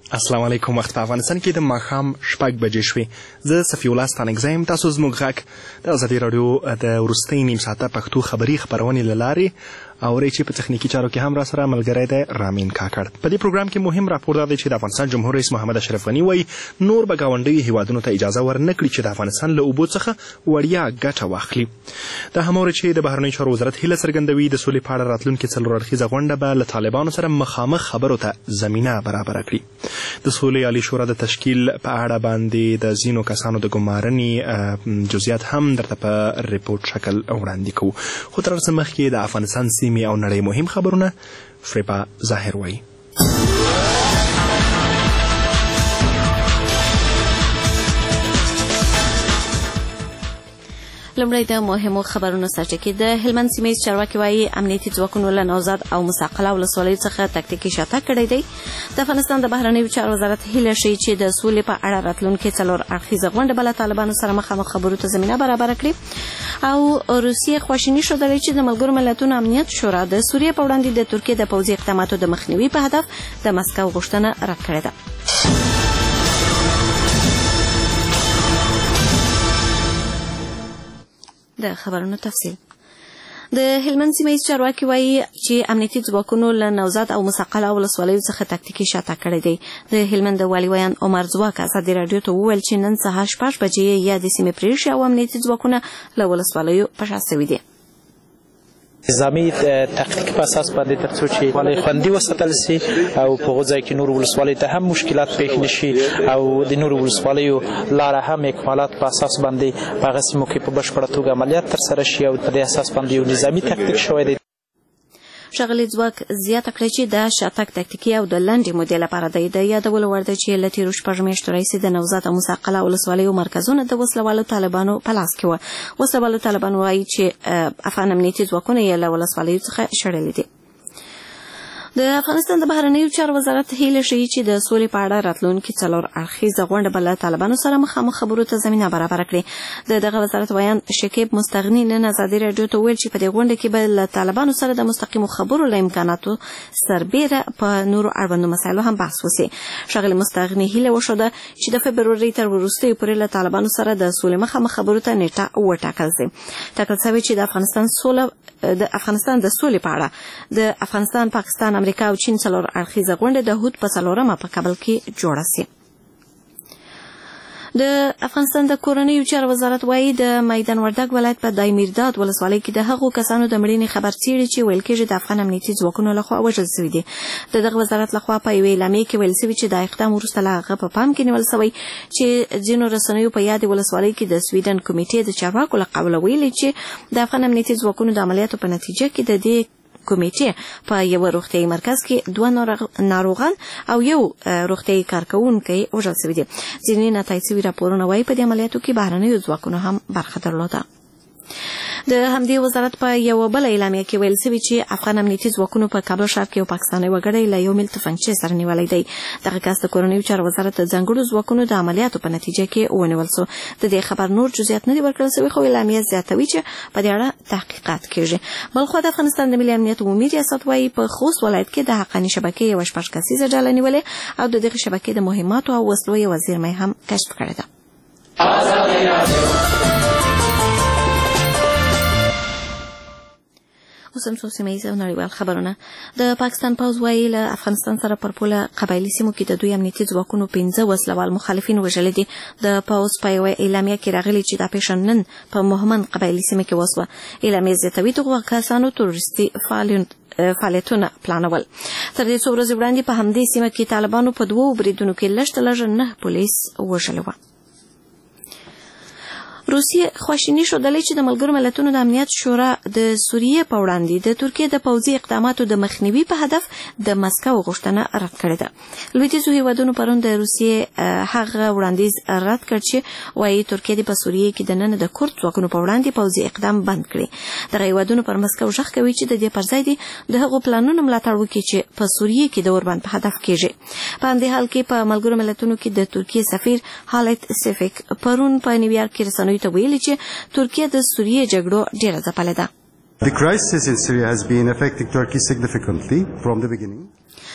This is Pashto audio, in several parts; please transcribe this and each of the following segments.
السلام علیکم. وخت په افغانستان کې د ماښام 6 بجې شوې. زه صفي الله ستانکزی یم. تاسو زموږ غږ د ازادي راډیو د وروستۍ نیم ساعته پښتو خبري خپرونې له لارې اورئ چې په تخنیکي چارو کې هم را سره ملګری دی رامین کاکړ. په دې پروګرام کې مهم راپور دا دی چې د افغانستان جمهور رئیس محمد اشرف غني وایي نور به ګاونډیو هیوادونو ته اجازه ورنکړي چې د افغانستان له اوبو څخه وړیا ګټه واخلي. دا هماوره چې د بهرنیو چارو وزارت هیله څرګندوي د سولې په اړه راتلونکې 4 اړخیزه غونډه به له طالبانو سره مخامخ خبرو ته زمینه برابره کړي. د سولې عالی شورا د تشکیل په اړه باندې د ځینو کسانو د ګمارنې جزئیات هم درته په ریپورت شکل وړاندې کوو. خو تر هر څه مخکې د افغانستان سیمې او نړۍ مهم خبرونه فریبا ظاهر وایي. لومړی د مهمو خبرونو سرچکې. د هلمند سیمې چارواکي وایي امنیتي ځواکونو له نوزاد او مساقله ولسوالیو څخه تکتیکي شاتګ کړی دی. د افغانستان د بهرنیو چارو وزارت هیله ښیي چې د سولې په اړه راتلونکې 4 اړخیزه غونډه به له طالبانو سره مخامخ خبرو ته زمینه برابره کړي. او روسیې خواشیني ښودلې چې د ملګرو ملتونو امنیت شورا د سوریې په وړاندې د ترکیې د پوځي اقداماتو د مخنیوي په هدف د مسکو غوښتنه رد کړې ده. د خبرونو تفصیل. د هلمند سیمې چارواکي وایي چې امنیتي ځواکونو له نوزاد او مساقله ولسوالیو څخه تکتیکي شاتګ کړی دی. د هلمند والي ویان عمر ځواک ازادي راډیو ته وویل چې نن سهار 6 بجې یا د سیمې پریښې او امنیتي ځواکونه له ولسوالیو په شا سوي دي. نظامي تحقیق په اساس باندې ترڅو چې ولې خوندي وساتل شي او په غوځای کې نور ولسوالۍ ته هم مشکلات پیښ نشي او د نور ولسوالیو لاره هم اکمالات په اساس باندې په هغه سیمو کې په بشپړه توګه عملیات ترسره شي او په دې اساس باندې یو نظامي تحقیق شوی دی. ښاغلي ځواک زیاته کړې چې دا شاتګ تکتیکي او د لنډې مودې لپاره دی. د یادولو وړ ده چې له تېرو 6 میاشتو راهیسې د نوزاد او مساقله ولسوالیو مرکزونه د وسلوالو طالبانو په لاس کې وو. وسلوالو طالبان وایي چې افغان امنیتي ځواکونه یې له ولسوالیو څخه شړلي دي. د افغانستان د بهرنیو چارو وزارت هیله ښیي چې د سولې په اړه راتلونکې 4 اړخیزه غونډه به له طالبانو سره مخامخ خبرو ته زمینه برابره کړي. د دغه وزارت ویان شکیب مستغني نن ازادي راډیو ته ویل چې په دې غونډه کې به له طالبانو سره د مستقیمو خبرو له امکاناتو سربیره په نورو اړوندو مسایلو هم بحث وشي. ښاغلي مستغني هیله وښوده چې د فبروري تر وروستیو پورې له طالبانو سره د سولې مخامخ خبرو ته نیټه وټاکل شي. ټاکل شوی چې د افغانستان د سولې په اړه د افغانستان، پاکستان، امریکا او چین 4 اړخیزه غونډه د هود په 4مه په کابل کې جوړه شي. د افغانستان د کورنیو چارو وزارت وایي د میدان وردګ ولایت په دایمیرداد ولسوالۍ کې د هغو کسانو د مړینې خبر څیړي چې ویل کېږي د افغان امنیتي ځواکونو لخوا وژل شوي دي. د دغه وزارت لخوا په یوې اعلامیې کې ویل شوي چې دا اقدام وروسته له هغه په پام کې نیول شوی چې ځینو رسنیو په یادې ولسوالۍ کې د سویډن کمیټې د چارواکو له قوله ویلي چې د افغان امنیتي ځواکونو د عملیاتو په نتیجه کې د دې کمیټې په یو روغتیايي مرکز کې 2 ناروغان او یو روغتیايي کارکونکي وژل شوي دي. ځینې نتایج شوي راپورونه وایي په دې عملیاتو کې بهرنیو ځواکونو هم برخه درلوده. د همدې وزارت په یو بل اعلامیه کې ویل شوي چې افغان امنیتي ځواکونو په کابل ښار کې یو پاکستاني وګړی له 1 میل تفنګچې سره نیولی دی. دغه کس د کورنیو چارو وزارت د ځانګړو ځواکونو د عملیاتو په نتیجه کې ونیول شو. د دې خبر نور جزئیات نه دي ورکړل شوي خو اعلامیه زیاتوي چې په دې اړه تحقیقات کیږي. بلخو د افغانستان د ملي امنیت عمومي ریاست وایي په خوست ولایت کې د حقاني شبکې یو 6 کسیزه ډله نیولې او د دغه شبکې د مهماتو او وسلو یو زیرمې هم کشف کړې ده. اوس هم څو سیمهییز او نړیوال خبرونه. د پاکستان پوځ وایي له افغانستان سره پر پوله قبایلي سیمو کې د دوی امنیتي ځواکونو 15 وسلوال مخالفین وژلي دي. د پوځ په یوه اعلامیه کې راغلي چې دا پیښه نن په مهمند قبایلي سیمه کې وسوه. اعلامیه زیاتوي دغو کسانو تروریستي فعالیتونه پلانول. تر دې څو ورځې وړاندې په همدې سیمه کې طالبانو په 2 بریدونو کې لږ تر لږه 9 پولیس وژلي وو. روسیې خواشیني ښودلې چې د ملګرو ملتونو د امنیت شورا د سوریې په وړاندې د ترکیې د پوځي اقداماتو د مخنیوي په هدف د مسکو غوښتنه رد کړې ده. لویدیځو هیوادونو پرون د روسیې هغه وړاندیز رد کړ چې وایي ترکیې د په سوریې کې د نن د کورد ځواکونو په وړاندې پوځي اقدام بند کړي. دغه هیوادونو پر مسکو ژغ کوي چې د دې پر ځای دي د هغو پلانونو ملاتړ وکړي چې په سوریې کې د اوربند په هدف کېږي. په همدې حال کې په ملګرو ملتونو کې د ترکیې سفیر حالت سیفیک پرون په نیویارک کې رسنیو ته ویلي چې ترکیه د سوریې جګړو ډیره ځپلې ده. The crisis in Syria has been affecting Turkey significantly from the beginning.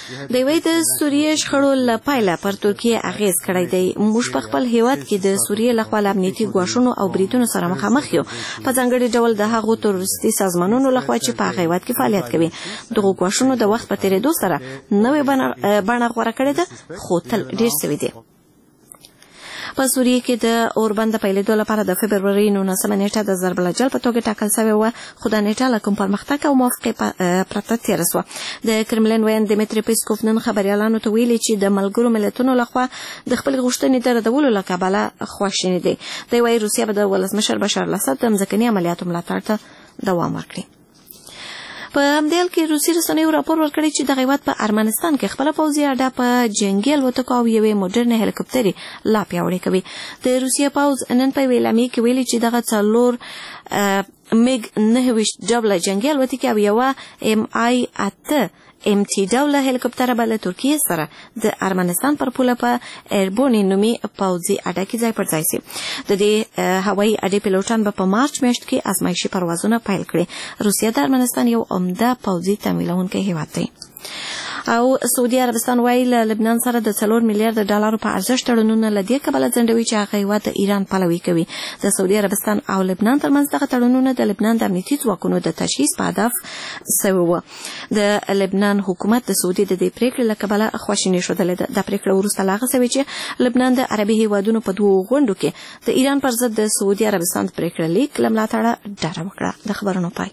د وی د سوریه شخړو لپاره پر ترکیه اغیز کړی دی. موږ په خپل هیواد کې د سوریه لخوا امنیتي ګواښونو او بریدونو سره مخامخ یو، په ځانګړي ډول د هغو تروریستي سازمانونو لخوا چې په هیواد کې فعالیت کوي. دغه ګواښونو د وخت په تیریدو سره نوې بڼه غوره کړې ده، خو تل ډیر سوي دي. په سوریه کې د اوربند د پیلېدو لپاره د فبروري 19 نیټه د ضرب الجل په توګه ټاکل شوې وه، خو دا نیټه له کوم پرمختګ او موافقې پرته تېره سوه. د کرملین ویاند دمیتري پیسکوف نن خبریالانو ته ویلي چې د ملګرو ملتونو لخوا د خپلې غوښتنې د ردولو له کبله خواشینی دی. دی وایي روسیه به د ولسمشر بشار الاسد د ځمکني عملیاتو ملاتړ ته دوام ورکړي. په همدې حال کې روسي رسنیو راپور ورکړی چې د هیواد په ارمنستان کې خپله پوځي اډه په جنګي الوتکو او یوې موډرنې هلیکوپترې لا پیاوړې کوي. د روسیې پوځ نن په یوې اعلامیې کې ویلي چې دغه 4 میګ 9 ډبله جنګي الوتکې او یوه MI-8 MT ډوله هلیکوپتره به له ترکیې سره د ارمنستان پر پوله په ایربونی نومي پوځي اډه کې ځای پر ځای شي. د دې هوایي اډې پیلوټان به په مارچ میاشت کې ازمایشي پروازونه پیل کړي. روسیه د ارمنستان یو عمده پوځي تمویلونکی هیواد دی. او سعودي عربستان وایي له لبنان سره د 4 میلیارډ ډالرو په ارزښت تړونونه له دې کبله ځنډوي چې هغه هیواد د ایران پلوي کوي. د سعودي عربستان او لبنان ترمنځ دغه تړونونه د لبنان د امنیتي ځواکونو د تجهیز په هدف سوي وو. د لبنان حکومت د سعودي د دې پریکړې له کبله خواشیني ښودلې ده. دا پریکړه وروسته له هغه سوې چې لبنان د عربي هیوادونو په 2 غونډو کې د ایران پر ضد د سعودي عربستان د پریکړې لیک له ملاتړه ډډه وکړه. د خبرونو پای.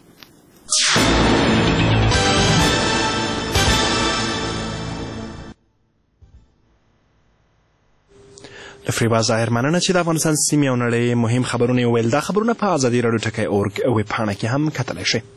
لفریبا ظاهر مننه چې د افغانستان سیمې او نړۍ مهم خبرونه ویل. دا خبرونه په ازادي راډیو ټکی اورګ ویبپاڼه کې هم کتلی شئ.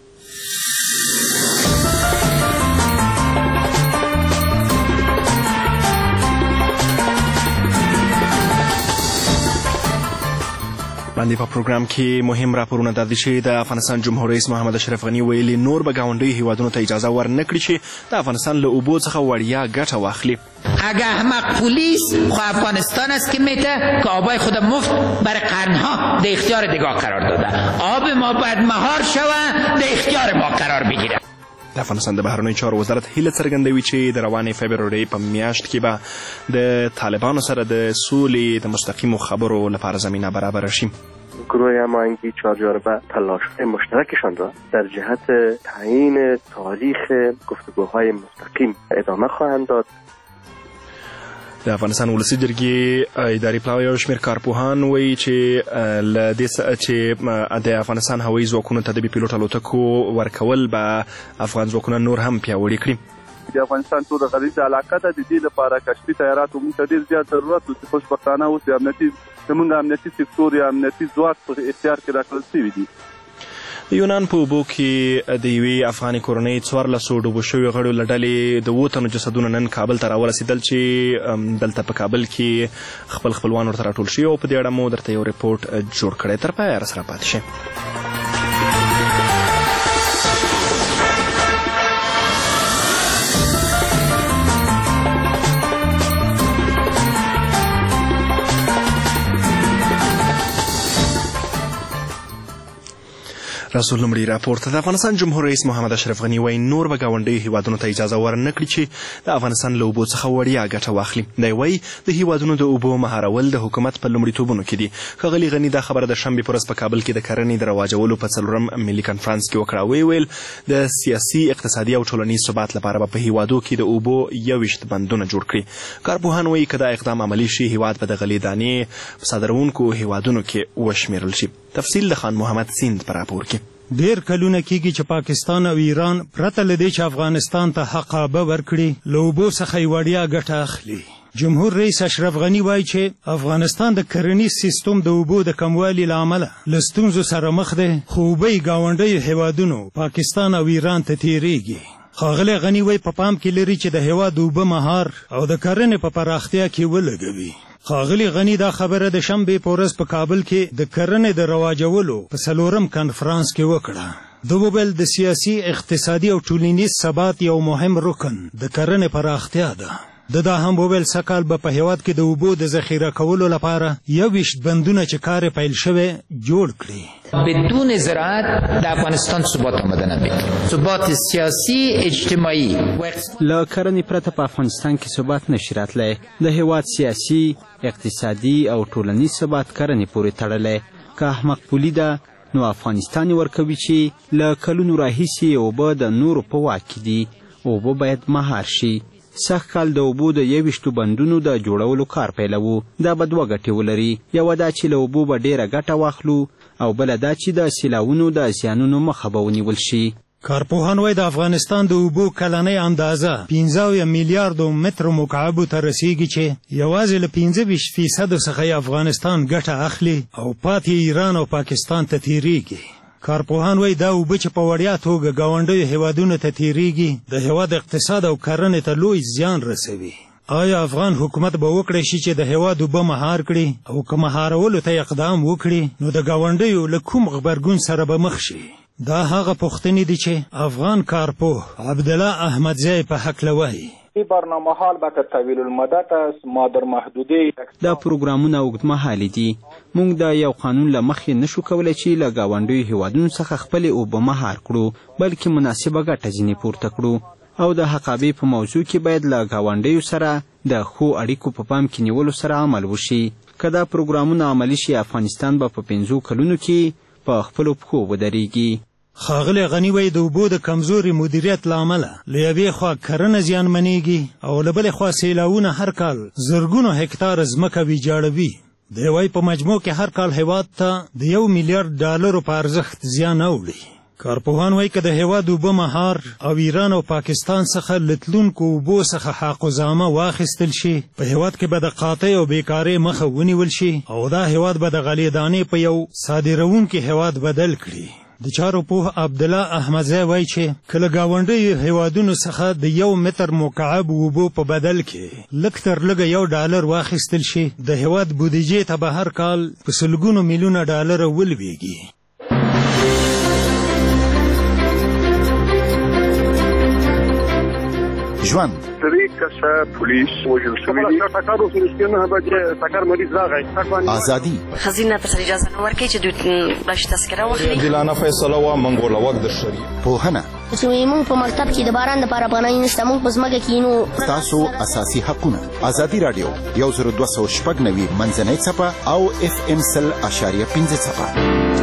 باندې په پروګرام کې مهم راپورونه د دې چې د افغانستان جمهور رئیس محمد اشرف غنی ویلي نور به ګاونډي هیوادونو ته اجازه ورنکړي چې د افغانستان له اوبو څخه وړیا ګټه واخلي. اگه احمق پلیس خو افغانستان است که میته که آبای خود مفت برای قرنها در اختیار دگاه قرار داده. آب ما باید مهار شوه در اختیار ما قرار بگیره. د افغانستان د بهرنیو چارو وزارت هیله څرګندوي چې د روانې فبروري په میاشت کې به د طالبانو سره د سولې د مستقیمو خبرو لپاره زمینه برابر شي. گروه هماهنگی 4 جانبه تلاش‌های مشترکشان را در جهت تعیین تاریخ گفتگوهای مستقیم ادامه خواهند داد. د افغانستان ولسي جرګې اداري پلاوی او شمېر کارپوهان وایي چې له دې چې د افغانستان هوایي ځواکونو ته د بي پیلوټ الوتکو ورکول به افغان ځواکونه نور هم پیاوړي کړي. د افغانستان ټول غریزه علاقه ده. د دې لپاره کشفي تیاراتو موږ ته ډېر زیات ضرورت و چې خوشبختانه اوس زموږ امنیتي سکتور یا امنیتي ځواک په اختیار کې راکړل شوي دي. د یونان په اوبو کې د یوې افغاني کورنۍ 14 ډوبو شویو غړو له ډلې د 7 تنو جسدونه نن کابل ته راورسېدل چې دلته په کابل کې خپلوان ورته راټول شوي او په دې اړه مو درته یو رپورټ جوړ کړی. تر پایه راسره پاتې شئ. رسول لمړي راپورته. د افغانستان جمهور رئیس محمد اشرف غنی وایي نور به ګاونډیو هیوادونو ته اجازه ورنکړي چې د افغانستان له اوبو څخه وړیا ګټه واخلي. دی وایي د هیوادونو د اوبو مهارول د حکومت په لومړیتوبونو کې دي. ښاغلي غني دا خبره د شنبې په ورځ په کابل کې د کرنې د رواجولو په 4م ملي کنفرانس کې وکړه. ویل د سیاسي اقتصادي او ټولنیز ثبات لپاره به په هیوادو کې د اوبو 21 بندونه جوړ کړي. کارپوهان وایي که دا اقدام عملي شي هیواد به د غلې دانې په صادروونکو هیوادونو کې وشمیرل شي. تفصیل د خان محمد سیند په راپور کې. ډیر کلونه کېږي چې پاکستان او ایران پرته له دې چې افغانستان ته حقابه ورکړي له اوبو څخه یې وړیا ګټه اخلي. جمهور رئیس اشرف غني وایي چې افغانستان د کرنیز سیستم د اوبو د کموالي له امله له ستونزو سره مخ دی، خو اوبه یې ګاونډیو هیوادونو پاکستان او ایران ته تیریږي. ښاغلی غني وایي په پام کې لري چې د هیواد اوبه مهار او د کرنې په پراختیا کې ولګوي. ښاغلي غني دا خبره د شنبې په ورځ په کابل کې د کرنې د رواجولو په 4م کنفرانس کې وکړه. د وویل د سیاسي، اقتصادي او ټولنیز ثبات یو مهم رکن د کرنې پراختیا ده. دا هم وویل سږ کال به په هیواد کې د اوبو د ذخیره کولو لپاره 21 بندونه چې کار پیل شوی جوړ کړي. بدون زراعت در افغانستان ثبات آمده نمیاد. ثبات سیاسی، اجتماعی له کرنې پرته په افغانستان کې ثبات نشي راتلی. د هیواد سیاسي، اقتصادي او ټولنیز ثبات کرنې پورې تړلی. که احمق پولي ده نو افغانستان ورکوي چې له کلونو راهیسې اوبه د نورو په واک کې دي. اوبه باید مهار شي. سږ کال د اوبو د 21 بندونو د جوړولو کار پیلوو. دا به 2 ګټې ولري. یوه دا چې له اوبو به ډیره ګټه واخلو او بله دا چې د سیلاوونو د زیانونو مخه به ونیول شي. کارپوهان وایي د افغانستان د اوبو کلنۍ اندازه 15 میلیارډو مترو مکعبو ته رسیږي چې یوازې له 25% څخه افغانستان ګټه اخلي او پاتې ایران او پاکستان ته تیریږي. کارپوهان وایي دا اوبه چې په وړیا توګه ګاونډیو هیوادونو ته تیریږي د هیواد اقتصاد او کرنې ته لوی زیان رسوي. آیا افغان حکومت به وکړی شي چې د هیواد اوبه مهار کړي او که مهارولو ته اقدام وکړي نو د ګاونډیو له کوم غبرګون سره به مخ شي؟ دا هغه پوښتنې دي چې افغان کارپوه عبدالله احمدزی په هکله وایي. برنامه حال به که طویل المدت است، ما در محدوده دا پروګرامونه اوږدمهالي دي. موږ د یو قانون له مخې نشو کولی چې له ګاونډیو هیوادونو څخه خپلې اوبه مهار کړو، بلکې مناسبه ګټه ځینې پورته کړو. او د حقابې په موضوع کې باید له ګاونډیو سره د ښو اړیکو په پام کې نیولو سره عمل وشي. که دا پروګرامونه عملي شي افغانستان به په 5 کلونو کې په خپلو پښو ودرېږي. ښاغلی غني وایي د اوبو د کمزوري مدیریت له امله له یوې خوا کرنه زیانمنېږي او له بلې خوا سیلاوونه هر کال زرګونو هکتاره ځمکه ویجاړوي. دی وایي په مجموع کې هر کال هیواد ته د 1 میلیارډ ډالرو په ارزښت زیان اوړي. کارپوهان وایي که د هیواد اوبه مهار او ایران او پاکستان څخه له تلونکو اوبو څخه حقوزامه واخیستل شي په هیواد کې به د قحطۍ او بیکارۍ مخه ونیول شي او دا هیواد به د غلې دانې په یو صادروونکي هیواد بدل کړي. د چارو پوه عبدالله احمدزی وایي چې که له ګاونډیو هیوادونو څخه د 1 متر مکعب اوبو په بدل کې لږ تر لږه $1 واخیستل شي د هیواد بودیجې ته به هر کال په سلګونو میلیونه ډالره ولویږي. ژوند 3 کسه پولیس وژل شوي دي. ټکر اوس نشته به چې ټکر مریض راغی. ازادي خزینه ته اجازه نه ورکړي چې دوی باش تذکره واخلي. دلانه فیصله وا منګول وخت د شری پوهنه چې موږ په مکتب کې د باران لپاره پناه نشته. موږ په ځمکه کې نو تاسو اساسي حقونه. ازادي رادیو 10290 منځنۍ څپه او FM 100.5 څپه.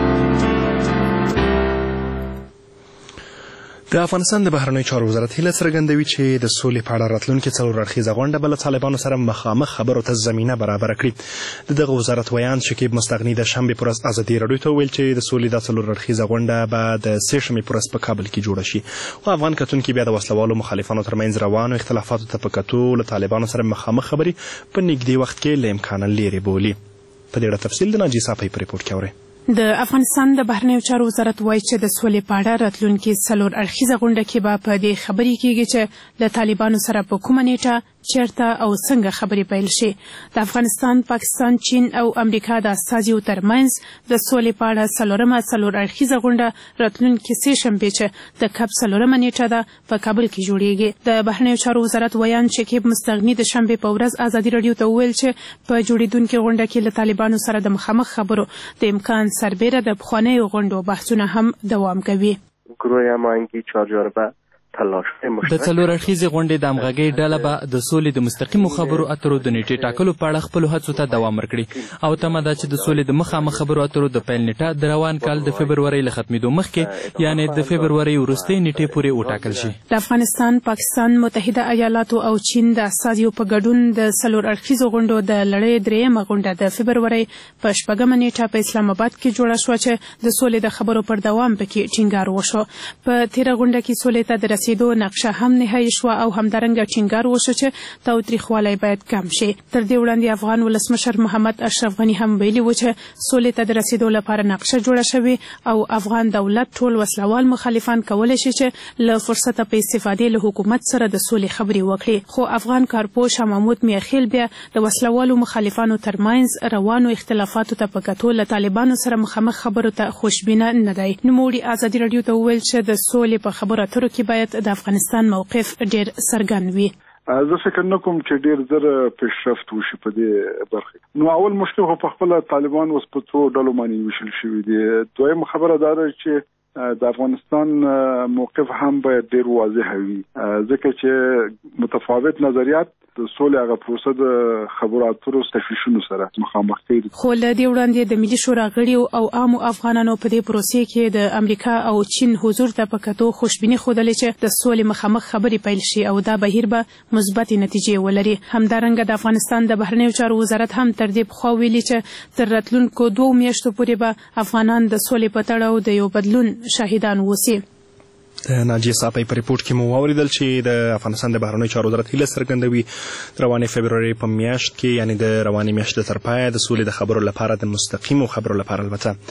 د افغانستان د بهرنیو چارو وزارت هیله څرګندوي چې د سولې په اړه راتلونکې 4 اړخیزه غونډه به له طالبانو سره مخامخ خبرو ته زمینه برابره کړي. د دغه وزارت ویان شکیب مستغني د شنبې پر ورځ ازادي راډیو ته ویل چې د سولې د 4 اړخیزه غونډه به د 3 شنبې پر ورځ په کابل کې جوړه شي. خو افغان کتونکي بیا د وسلوالو مخالفانو ترمنځ روانو اختلافاتو ته په کتو له طالبانو سره مخامخ خبرې په نږدې وخت کې له امکانه لرې بولي. په دې اړه تفصیل د ناجي صافی په ریپورت کې اورئ. د افغانستان د بهرنیو چارو وزارت وایي چې د سولې په اړه راتلونکي 4 اړخیزه غونډه کې به په دې خبرې کېږي چې له طالبانو سره په کومه نیټه چیرته او څنګه خبرې پیل شي. د افغانستان، پاکستان، چین او امریکا د استازیو ترمنځ د سولې په اړه 4 اړخیزه غونډه راتلونکي 3 شنبې چې د کب 4 نیټه ده په کابل کې جوړیږي. د بهرنیو چارو وزارت ویان شکیب مستغني د شنبې په ورځ ازادي راډیو ته وویل چې په جوړیدونکې غونډه کې له طالبانو سره د مخامخ خبرو د امکان سربیره د پخوانیو غونډو بحثونه هم دوام کوي. گروه هماهنگی 4 جانبه د 4 اړخیزې غونډې د همغږۍ ډله به د سولې د مستقیمو خبرو اترو د نیټې ټاکلو په اړه خپلو هڅو ته دوام ورکړي او تمه ده چې د سولې د مخامخ خبرو اترو د پیل نیټه د روان کال د فبرورۍ له ختمېدو مخکې یعنې د فبرورۍ وروستۍ نیټې پورې وټاکل شي. د افغانستان، پاکستان، متحده ایالاتو او چین د استازیو په ګډون د 4 اړخیزو غونډو د لړۍ 3مه غونډه د فبرورۍ په 4مه نیټه په اسلام آباد کې جوړه شوه چې د سولې د خبرو پر دوام پکې ټینګار وشو. په تیره غونډه کې سولې ته د رسیدو نقشه هم نهایی شوه او همدارنګه ټینګار وشو چې تاوتریخوالی باید کم شي. تر دې وړاندې افغان ولسمشر محمد اشرف غني هم ویلي و چې سولې ته د رسیدو لپاره نقشه جوړه شوې او افغان دولت ټول وسلوال مخالفان کولی شي چې له فرصته په استفادې له حکومت سره د سولې خبرې وکړي. خو افغان کارپوه شاه محمود میاخیل بیا د وسلوالو مخالفانو ترمنځ روانو اختلافاتو ته په کتو له طالبانو سره مخامخ خبرو ته خوشبینه نه دی. نوموړي ازادي راډیو ته وویل چې د سولې په خبرو اترو کې باید د افغانستان موقف ډیر څرګند وي. زه فکر نه کوم چې ډیر زر پیشرفت وشي په دې برخه. نو اول مشکل خو په خپل طالبان اوس په څو ډلو باندې ویشل شوي دي. دویم خبره دا ده چې د افغانستان موقف هم باید ډیر واضح وي، ځکه چې متفاوت نظریات د سولې هغه پروسه د خبرو اترو تشویشونو سره مخامخ کیږي. خو له دې وړاندې د ملي شورا غړي او عامو افغانانو په دې پروسې کې د امریکا او چین حضور ته په کتو خوشبیني ښودلې چې د سولې مخامخ خبرې پیل شي او دا بهیر به مثبتې نتیجې ولري. همدارنګه د افغانستان د بهرنیو چارو وزارت هم تر دې پخوا ویلي چې تر راتلونکو 2 میاشتو پورې به افغانان د سولې په تړاو د یو بدلون شاهدان ووسي. ناجیه صاحب په ریپورت کې مو واوریدل چې د افغانستان د بهرنیو چارو وزارت هیله څرګندوي روانې فبروري په میاشت کې، یعنی د روانې میاشتې تر پایه د سولې د خبرو لپاره د مستقیمو خبرو لپاره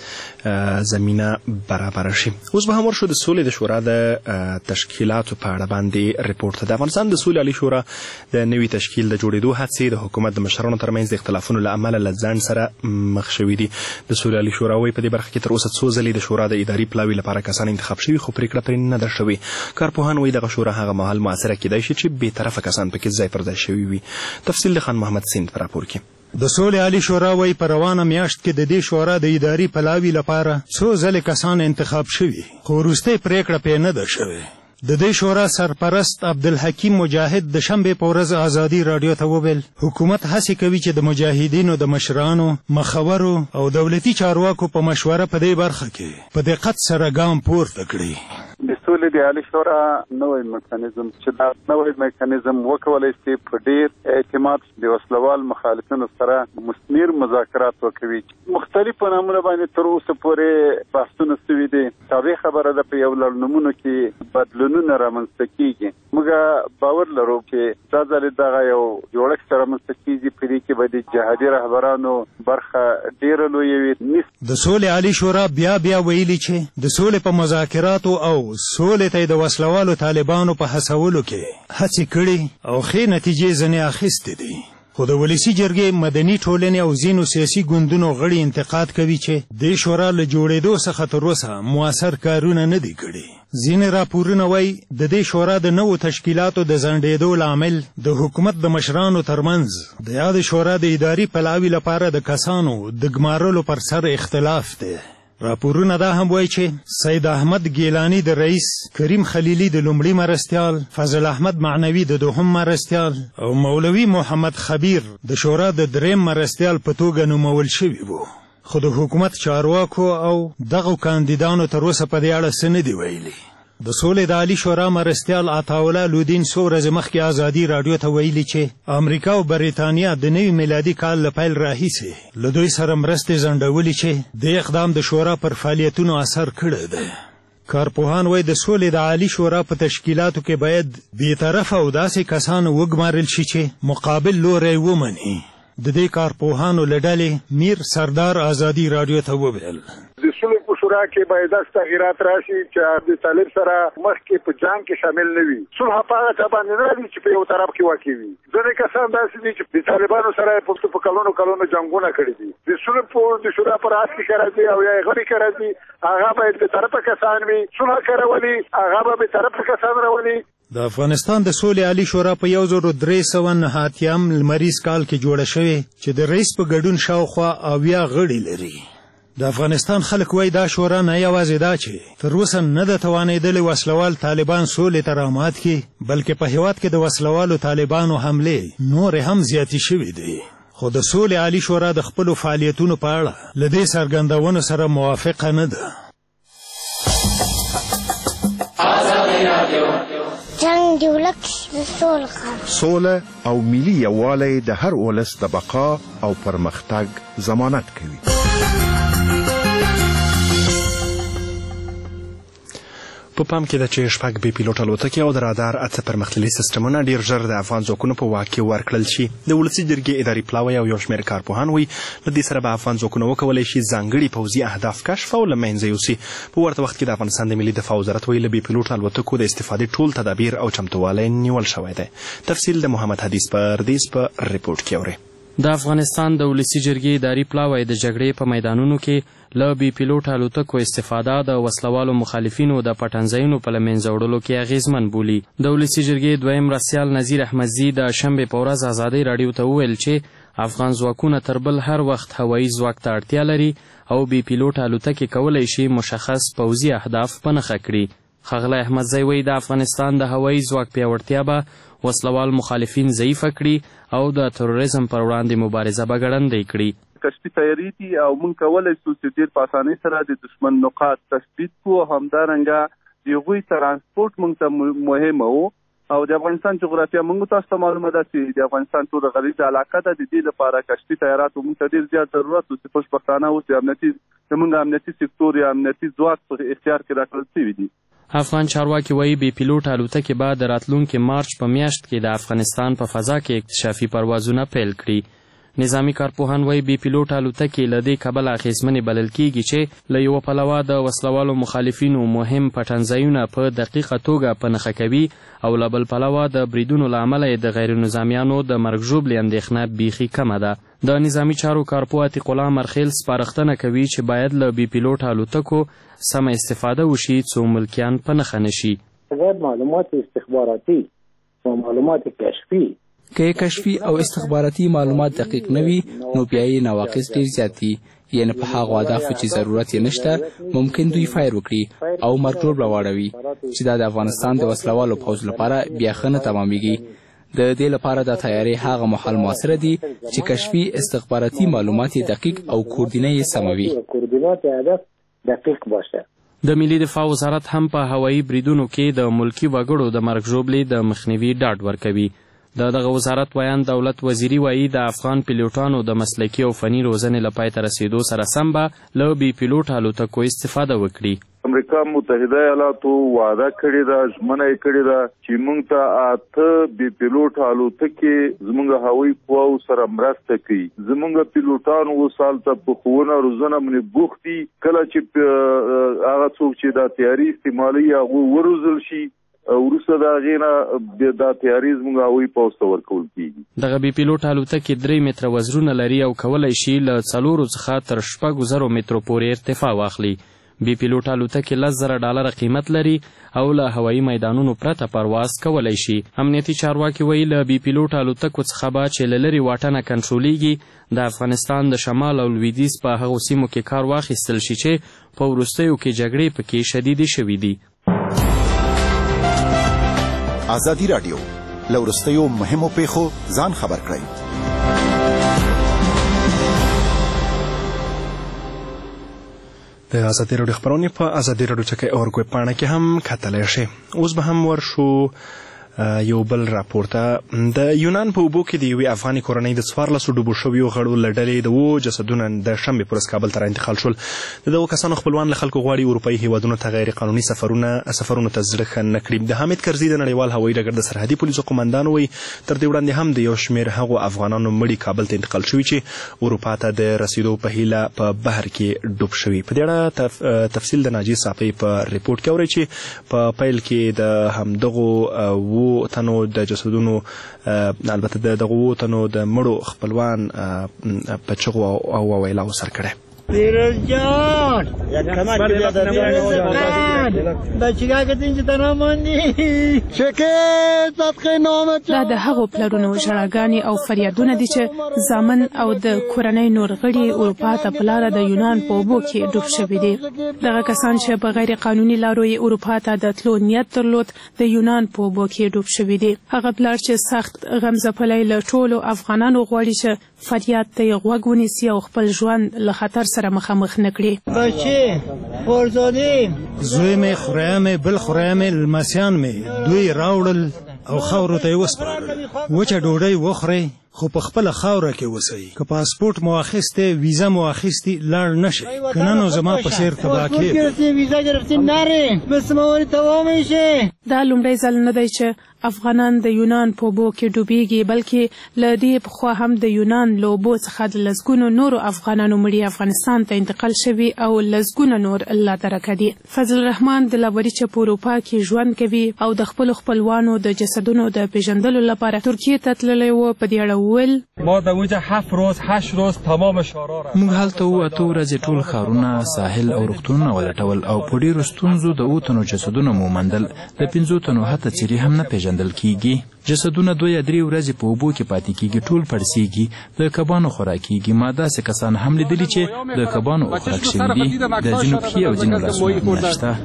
البته زمینه برابر شي. اوس به هم ورشو د سولې د شورا د تشکیلاتو په اړه باندې ریپورت. د افغانستان د سولې عالی شورا د نوي تشکیل د جوړېدو هڅې د حکومت د مشرانو ترمنځ د اختلافونو له امله له ځنډ سره مخ شوي دي. د سولې عالی شورا وايي په دې برخه کې تر اوسه څو ځلې د شورا د اداري پلاوي لپاره کسان انتخاب شوي، خو پریکړه پرې نه ده شوې. کارپوهان وايي دغه شورا هغه مهال موثره کېدای شي چې بې طرفه کسان پکې ځای پر ځای شوي وي. تفصیل د خان محمد سیند په راپور کې. د سولې عالی شورا وايي په روانه میاشت کې د دې شورا د اداري پلاوي لپاره څو ځلې کسان انتخاب شوي، خو وروستۍ پریکړه پرې نه ده شوې. د دې شورا سرپرست عبدالحکیم مجاهد د شنبې په ورځ ازادي راډیو ته وویل حکومت هڅې کوي چې د مجاهدینو د مشرانو، مخورو او دولتي چارواکو په مشوره په دې برخه کې په دقت سره ګام پورته کړي. د سولې د عالی شورا نوی میکانیزم چې دا نوی میکانیزم وکولای شي په ډیر اعتماد د وسلوال مخالفینو سره مثمر مذاکرات وکوي. مختلفو نمونه باندې تر اوسه پورې بحثونه شوي دي. تابع خبره ده په یو لړ نمونو کې بدلونونه رامنځته کیږي. موږ باور لرو چې دا ځل دغه یو جوړښت سره رامنځته کیږي په دې کې به د جهادي رهبرانو برخه ډیره لویه وي. د سولې عالی شورا بیا ویلي چې د سولې په مذاکراتو او سولې ته د وسلوالو طالبانو په هڅولو کې هڅې کړي او ښې نتیجې ځنې اخیستې دي. خو د ولسي جرګې، مدني ټولنې او ځینو سیاسي ګوندونو غړي انتقاد کوي چې د شورا له جوړېدو څخه تر اوسه موثر کارونه نه دي کړي. ځینې راپورونه وایي د دې شورا د نوو تشکیلاتو د ځنډېدو لامل د حکومت د مشرانو ترمنځ د یاد شورا د اداري پلاوي لپاره د کسانو د ګمارلو پر سر اختلاف دی. راپورونه دا هم وایي چې سید احمد ګیلانی د رئیس، کریم خلیلی د لومړي مرستیال، فضل احمد معنوي د دوهم مرستیال او مولوي محمد خبیر د شورا د دریم مرستیال په توګه نومول شوي وو. خو د حکومت چارواکو او دغو کاندیدانو تر اوسه په دې اړه څه نه دي ویلي. د سولې د عالی شورا مرستیال عطاالله لودین څو ورځې مخکې ازادي راډیو ته ویلي چې امریکا او بریتانیا د نوي میلادي کال له پیل راهیسې له دوی سره مرستې ځنډولي چې د اقدام د شورا پر فعالیتونو اثر کړی دی. کارپوهان وایي د سولې د عالی شورا په تشکیلاتو کې باید بېطرفه او داسې کسان وګمارل شي چې مقابل لوری ومني. د دې کارپوهانو له ډلې میر سردار ازادي راډیو ته وویل د سولې په شورا کې باید داسې تغییرات راشي چې د طالب سره مخکې په جنګ کې شامل نه وي. صلح په هغه څه باندې نه راځي چې په یو طرف کې واقع وي. ځینې کسان داسې دي چې د طالبانو سره په کلونو جنګونه کړي دي. د سولې د شورا پر اساس کې راځي او یا غړي کې راځي، هغه باید د طرفه کسان وي. صلح کولي هغه به د طرفه کسان راولي. د افغانستان د سولې عالی شورا په 1389 لمریز کال کې جوړه شوې چې د رئیس په ګډون شاوخوا 80 غړي لري. د افغانستان خلک وایي دا شورا نه یوازې دا چې تر اوسه نه ده توانېدلې وسلوال طالبان سولې ته رامات کړي، بلکې په هېواد کې د وسلوالو طالبانو حملې نورې هم زیاتې شوې دي. خو د سولې عالی شورا د خپلو فعالیتونو په اړه له دې څرګندونو سره موافقه نه ده. جنگ دی ولک د سوله او ملي یووالی د هر ولس د بقا او پرمختګ ضمانت کوي. په پام کې ده چې شپږ بې پیلوټ الوتکې او د رادار 8 پرمختللي سیسټمونه ډېر ژر د افغان ځواکونو په واک کې ورکړل شي. د ولسي جرګې اداري پلاوی او یو شمېر کارپوهان وایي له دې سره به افغان ځواکونه وکولی شي ځانګړي پوځي اهداف کشف او له منځه یوسي. په ورته وخت کې د افغانستان د ملي دفاع وزارت وایي له بې پیلوټ الوتکو د استفادې ټول تدابیر او چمتووالی نیول شوی دی. تفصیل د محمد حدیث پردیس په ریپورټ کې اورئ. د افغانستان د ولسي جرګې اداري پلاوی د جګړې په میدانونو کې له بي پیلوټ الوتکو استفاده د وسلوالو مخالفینو د پټنځایونو په له منځه وړلو کې اغېزمن بولي. د ولسي جرګې دویم مرستیال نظیر احمدزي د شنبې په ورځ ازادۍ راډیو ته وویل چې افغان ځواکونه تر بل هر وخت هوایي ځواک ته اړتیا لري او بي پیلوټ الوتکې کولی شي مشخص پوځي اهداف په نښه کړي. ښاغلی احمدزی وایي د افغانستان د هوایي ځواک پیاوړتیا به وسلوال مخالفین ضعیفه کړي او د تروریزم پر وړاندې مبارزه به ګړندۍ کړي. کشفي تیاري دي او موږ کولی شو چې ډېر په اسانۍ سره د دشمن نقاط تثبیت کړو. همدارنګه د هغوی ترانسپورټ موږ ته مهمه و او د افغانستان جغرافیه موږ تاسو ته معلومه ده چې د افغانستان ټوله غریزه علاقه ده. د دې لپاره کشفي تیاراتو موږ ته ډېر زیات ضرورت و چې خوشبختانه اوس زموږ امنیتي سکتور یا امنیتي ځواک په اختیار کې راکړل شوي دي. افغان چارواکي وایي بي پیلوټ الوتکې به د راتلونکي مارچ په میاشت کې د افغانستان په فضا کې اکتشافي پروازونه پیل کړي. نظامي کارپوهان وایي بي پیلوټ الوتکې له دې کبله اغېزمنې بلل کېږي چې له یوه پلوه د وسلوالو مخالفینو مهم پټنځایونه په دقیقه توګه په نښه کوي او له بل پلوه د بریدونو له امله یې د غیر نظامیانو د مرګ ژوبلې اندېښنه بیخي کمه ده. د نظامي چارو کارپوه عتیق الله مرخیل سپارښتنه کوي چې باید له بي پیلوټ الوتکو سمه استفاده وشي څو ملکیان په نښه نشي. باید معلومات استخباراتي و معلومات کشفي که کشفي او استخباراتي معلومات دقیق نه وي نو بیا یې نواقص ډېر زیات دي. یعنې په هغو اهدافو چې ضرورت یې نشته ممکن دوی فایر وکړي او مرګ ژوبله واړوي چې دا د افغانستان د وسلوالو پوځ لپاره بیا ښه نه تمامیږي. د دې لپاره دا تیاری هغه مهال موثره دي چې کشفي استخباراتي معلومات دقیق او کوردینه یې سمه وي. کوردینات هدف دقیق باشه. د ملي دفاع وزارت هم په هوایي بریدونو کې د ملکي وګړو د مرګ ژوبلې د مخنیوي ډاډ ورکوي. د دغه وزارت ویان دولت وزیري وایي د افغان پیلوټانو د مسلکي او فني روزنې له پای ته رسېدو سره سم به له بي پیلوټ الوتکو استفاده وکړي. امریکا متحده ایالاتو وعده کړې ده، ژمنه یې کړې ده چې موږ ته 8 بي پیلوټ الوتکې زموږ هوایي قواو سره مرسته کوي. زموږ پیلوټان اوس هلته په ښوونه روزنه باندې بوخت دي. کله چې هغه څوک چې دا تیاري استعمالوي هغوی وروزل شي وروسته د هغې نه دا تیاري زموږ هوایي پوځ ته ورکول کېږي. دغه بي پیلوټ الوتکې 3 متره وزرونه لري او کولی شي له 4 څخه تر 6,000 مترو پورې ارتفاع واخلي. بي پیلوټ الوتکې $10,000 قیمت لري او له هوایي میدانونو پرته پرواز کولی شي. امنیتي چارواکي وایي له بي پیلوټ الوتکو څخه به چې له لرې واټنه کنټرولېږي د افغانستان د شمال او لویدیځ په هغو سیمو کې کار واخیستل شي چې په وروستیو کې جګړې پکې شدیدې شوي دي. ازادي راډیو له وروستیو مهمو پیښو ځان خبر کړئ. د ازادي راډیو خبرونه په ازادي راډیو چکه اورګوي پاڼه کې هم کتلی شئ. اوس به هم ورشو یو بل راپور ته. د یونان په اوبو کې د یوې افغاني کورنۍ د 14 ډوبو شویو غړو له ډلې د 2 جسدونه د شنبې په ورځ کابل ته راانتقال شول. د دغو کسانو خپلوان له خلکو غواړي اروپایي هیوادونو ته غیر قانوني سفرونو ته زړه ښه نه کړي. د حامد کرزي د نړیوال هوایي ډګر د سرحدي پولیسو قومندان وایي تر دې وړاندې هم د یو شمېر هغو افغانانو مړي کابل ته انتقال شوي چې اروپا ته د رسیدو په هیله په بحر کې ډوب شوي. په دې اړه تفصیل د ناجي صافي په ریپورټ کې اورئ چې په پیل کې د همدغو 2 تنو د جسدونو البته د دغو تنو د مړو خپلوان په چغو او ویلاو سر کړی. پیروز جان دا د هغو پلرونو ژړاګانې او فریادونه دي چې زامن او د کورنۍ نور غړي اروپا ته په لاره د یونان په اوبو کې ډوب شوي دي. دغه کسان چې په غیر قانوني لارو یې اروپا ته د تلو نیت درلود د یونان په اوبو کې ډوب شوي دي. هغه پلار چې سخت غم ځپلی له ټولو افغانانو غواړي چې فریاد ته یې غوږ ونیسي او خپل ژوند له خطر سره مخامخ نه کړي. بچې خورزادې زوی مې خوریه مې بل خوریه مې لمسیان مې دوی راوړل او خاورو ته یې وسپارل. وچه ډوډۍ وخورئ خو په خپله خاوره کې اوسئ. که پاسپورټ مو اخیستی ویزه مو اخیستي لاړ نه شئ، که نه نو زما په څېر تباه کېږئ. دا لومړی ځل نه دی چې افغانان د یونان په اوبو کې ډوبېږي، بلکې له دې پخوا هم د یونان له اوبو څخه د لسګونو نورو افغانانو مړي افغانستان ته انتقال شوي او لسګونه نور لا درکه دي. فضل الرحمن د لاوري چې په اروپا کې ژوند کوي او د خپلو خپلوانو د جسدونو د پیژندلو لپاره ترکیې ته تللی و، په دې اړه وویل ما در اونجا 7 روز 8 روز تمام شارا را موږ هلته وو 8 ورځې ټول ښارونه ساحل او روغتونونه ولټول او په ډېرو ستونزو د 8 تنو جسدونه مو موندل د 5 تنو حتی څیرې هم نه پیژندل کیږي جسدونه 2 یا 3 ورځې په اوبو کې پاتې کیږي ټول پړسیږي د کبانو خوراکیږي ما داسې کسان هم لیدلي چې د کبانو خوراک شوي دي د ځینو پښې او ځینو لاسونه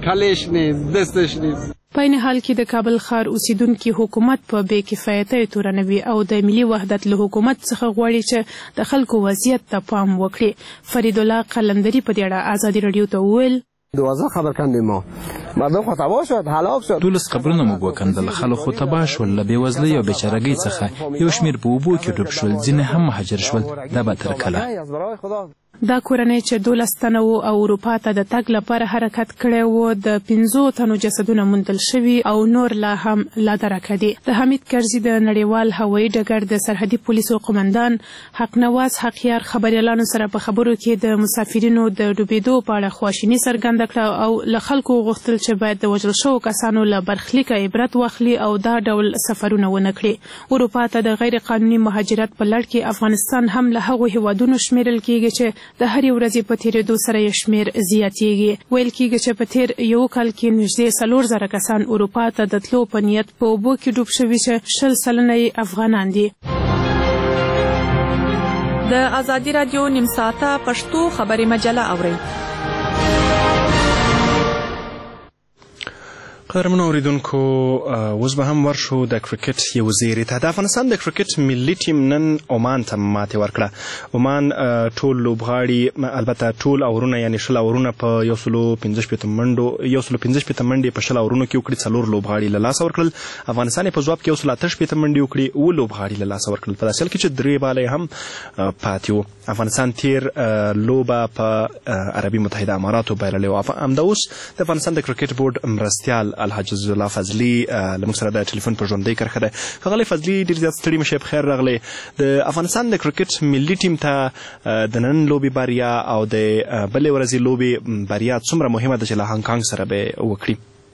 نشته په این حال کې د کابل ښار اوسیدونکي حکومت په بې کفایتۍ تورنوي او د ملي وحدت له حکومت څخه غواړي چې د خلکو وضعیت ته پام وکړي. فرید الله قلندری په دې اړه ازادي راډیو ته وویل 12 خبر کندیم ما مردم خو تباه شد هلاک شد 12 قبرونه موږ وکندل خلک خو تباه شول له بېوزلۍ او بېچارهګۍ څخه یو شمېر په اوبو کې ډوب شول ځینې هم مهاجر شول دا به تر کله دا کورنۍ چې 12 تنه وو او اروپا ته د تګ لپاره حرکت کړی و د 15 تنو جسدونه موندل شوي او نور لا هم لادرکه دي. د حمید کرزي د نړیوال هوایي ډګر د سرحدي پولیسو قومندان حق نواز حقیار خبریالانو سره په خبرو کې د مسافرینو د ډوبېدو په اړه خواشیني څرګنده کړه او له خلکو غوښتل چې باید د وژل شوو کسانو له برخلیکه عبرت واخلي او دا ډول سفرونه ونه کړي. اروپا ته د غیر قانوني مهاجرت په لړ کې افغانستان هم له هغو هیوادونو شمیرل کیږي چې د هرې ورځې په تېرېدو سره یې شمېر زیاتیږي. ویل کېږي چې په تېر یو کال کې نږدې 4,000 کسان اروپا ته د تلو په نیت په اوبو کې ډوب شوي چې 20% یې افغانان دي. د ازادي راډیو نیم ساعته پښتو خبري مجله اورئ. قدرمنو اوریدونکو اوس به هم ورشو د کرکټ یو زیری ته. د افغانستان د کرکټ ملي ټیم نن عمان ته ماتې ورکړه. عمان ټول لوبغاړي البته ټول اورونه یعنی 20 اورونه په 115 منډې په 20 اورونو کې وکړي 4 لوبغاړي له لاسه ورکړل. افغانستان په ځواب کې 138 منډې وکړي او لوبغاړي له لاسه ورکړل په داسې حال کې چې 3 بالې هم پاتې وو. افغانستان تیر لوبه په عربي متحده اماراتو بایللې او همدا اوس د افغانستان د کرکټ بورډ مرستیال الحاج عزیزالله فضلي لمونږ سره د ټلیفون په ژوندۍ کرښه ده. ښاغلی فضلي ډېر زیات ستړي مه شئ، بخیر راغلی. د افغانستان د کرکټ ملي ټیم ته د نن لوبې بریا او د بلې ورځې لوبې بریا څومره مهمه ده چې له هانګ سره به وکړي؟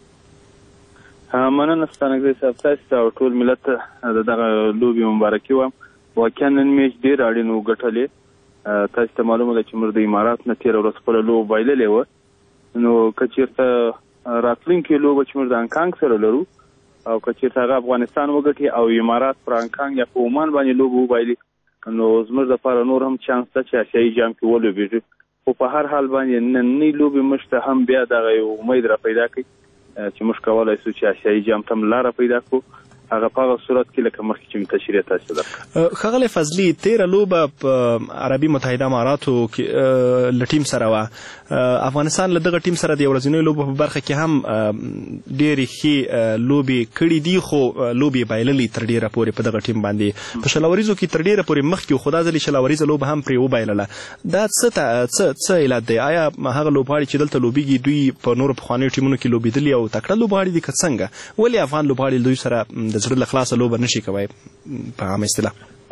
مننه ستانکزی صاحب، تاسو ته او ټول ملت ته د دغه لوبې مبارکي وایم. واقعا نن میچ ډېر اړین و ګټلې. تاسو ته معلومه ده چې موږ د امارات نه تېره ورځ خپله لوبه بایللې وه، نو که چېرته راتلونکې لوبه چې موږ د هانګ سره لرو او که چېرته هغه افغانستان وګټي او امارات پر هانګ یا په عمان باندې لوبه وبایلي نو زموږ دپاره نور هم چانس ده چې اسیایي جام کې ولوبېږو. خو په هر حال باندې نننۍ لوبې موږ ته هم بیا دغه یو امید را پیدا کوي چې موږ کولی شو چې اسیایي جام ته هم لاره پیدا کړو، هغه په هغه صورت کې لکه مخکې چې مې تشریح تاسو درکړه. ښاغلی فضلي، تېره لوبه په عربي متحده اماراتو کې له ټیم سره وه. افغانستان له دغه ټیم سره د ورځنیو لوبو په برخه کې هم ډېرې ښې لوبې کړي دي، خو لوبې بایللې تر ډېره پورې په دغه ټیم باندې په شلوریزو کې تر ډېره پورې مخکې خو دا ځلې شلوریزه لوبه هم پرې وبایلله. دا څه علت دی؟ آیا هغه لوبغاړي چې دلته لوبېږي دوی په نورو پخوانیو ټیمونو کې لوبېدلي او تکړه لوبغاړي دي که څنګه؟ ولې افغان لوبغاړي دوی سره د زړه له خلاصه لوبه نشي کوی په عامه اصطلاح؟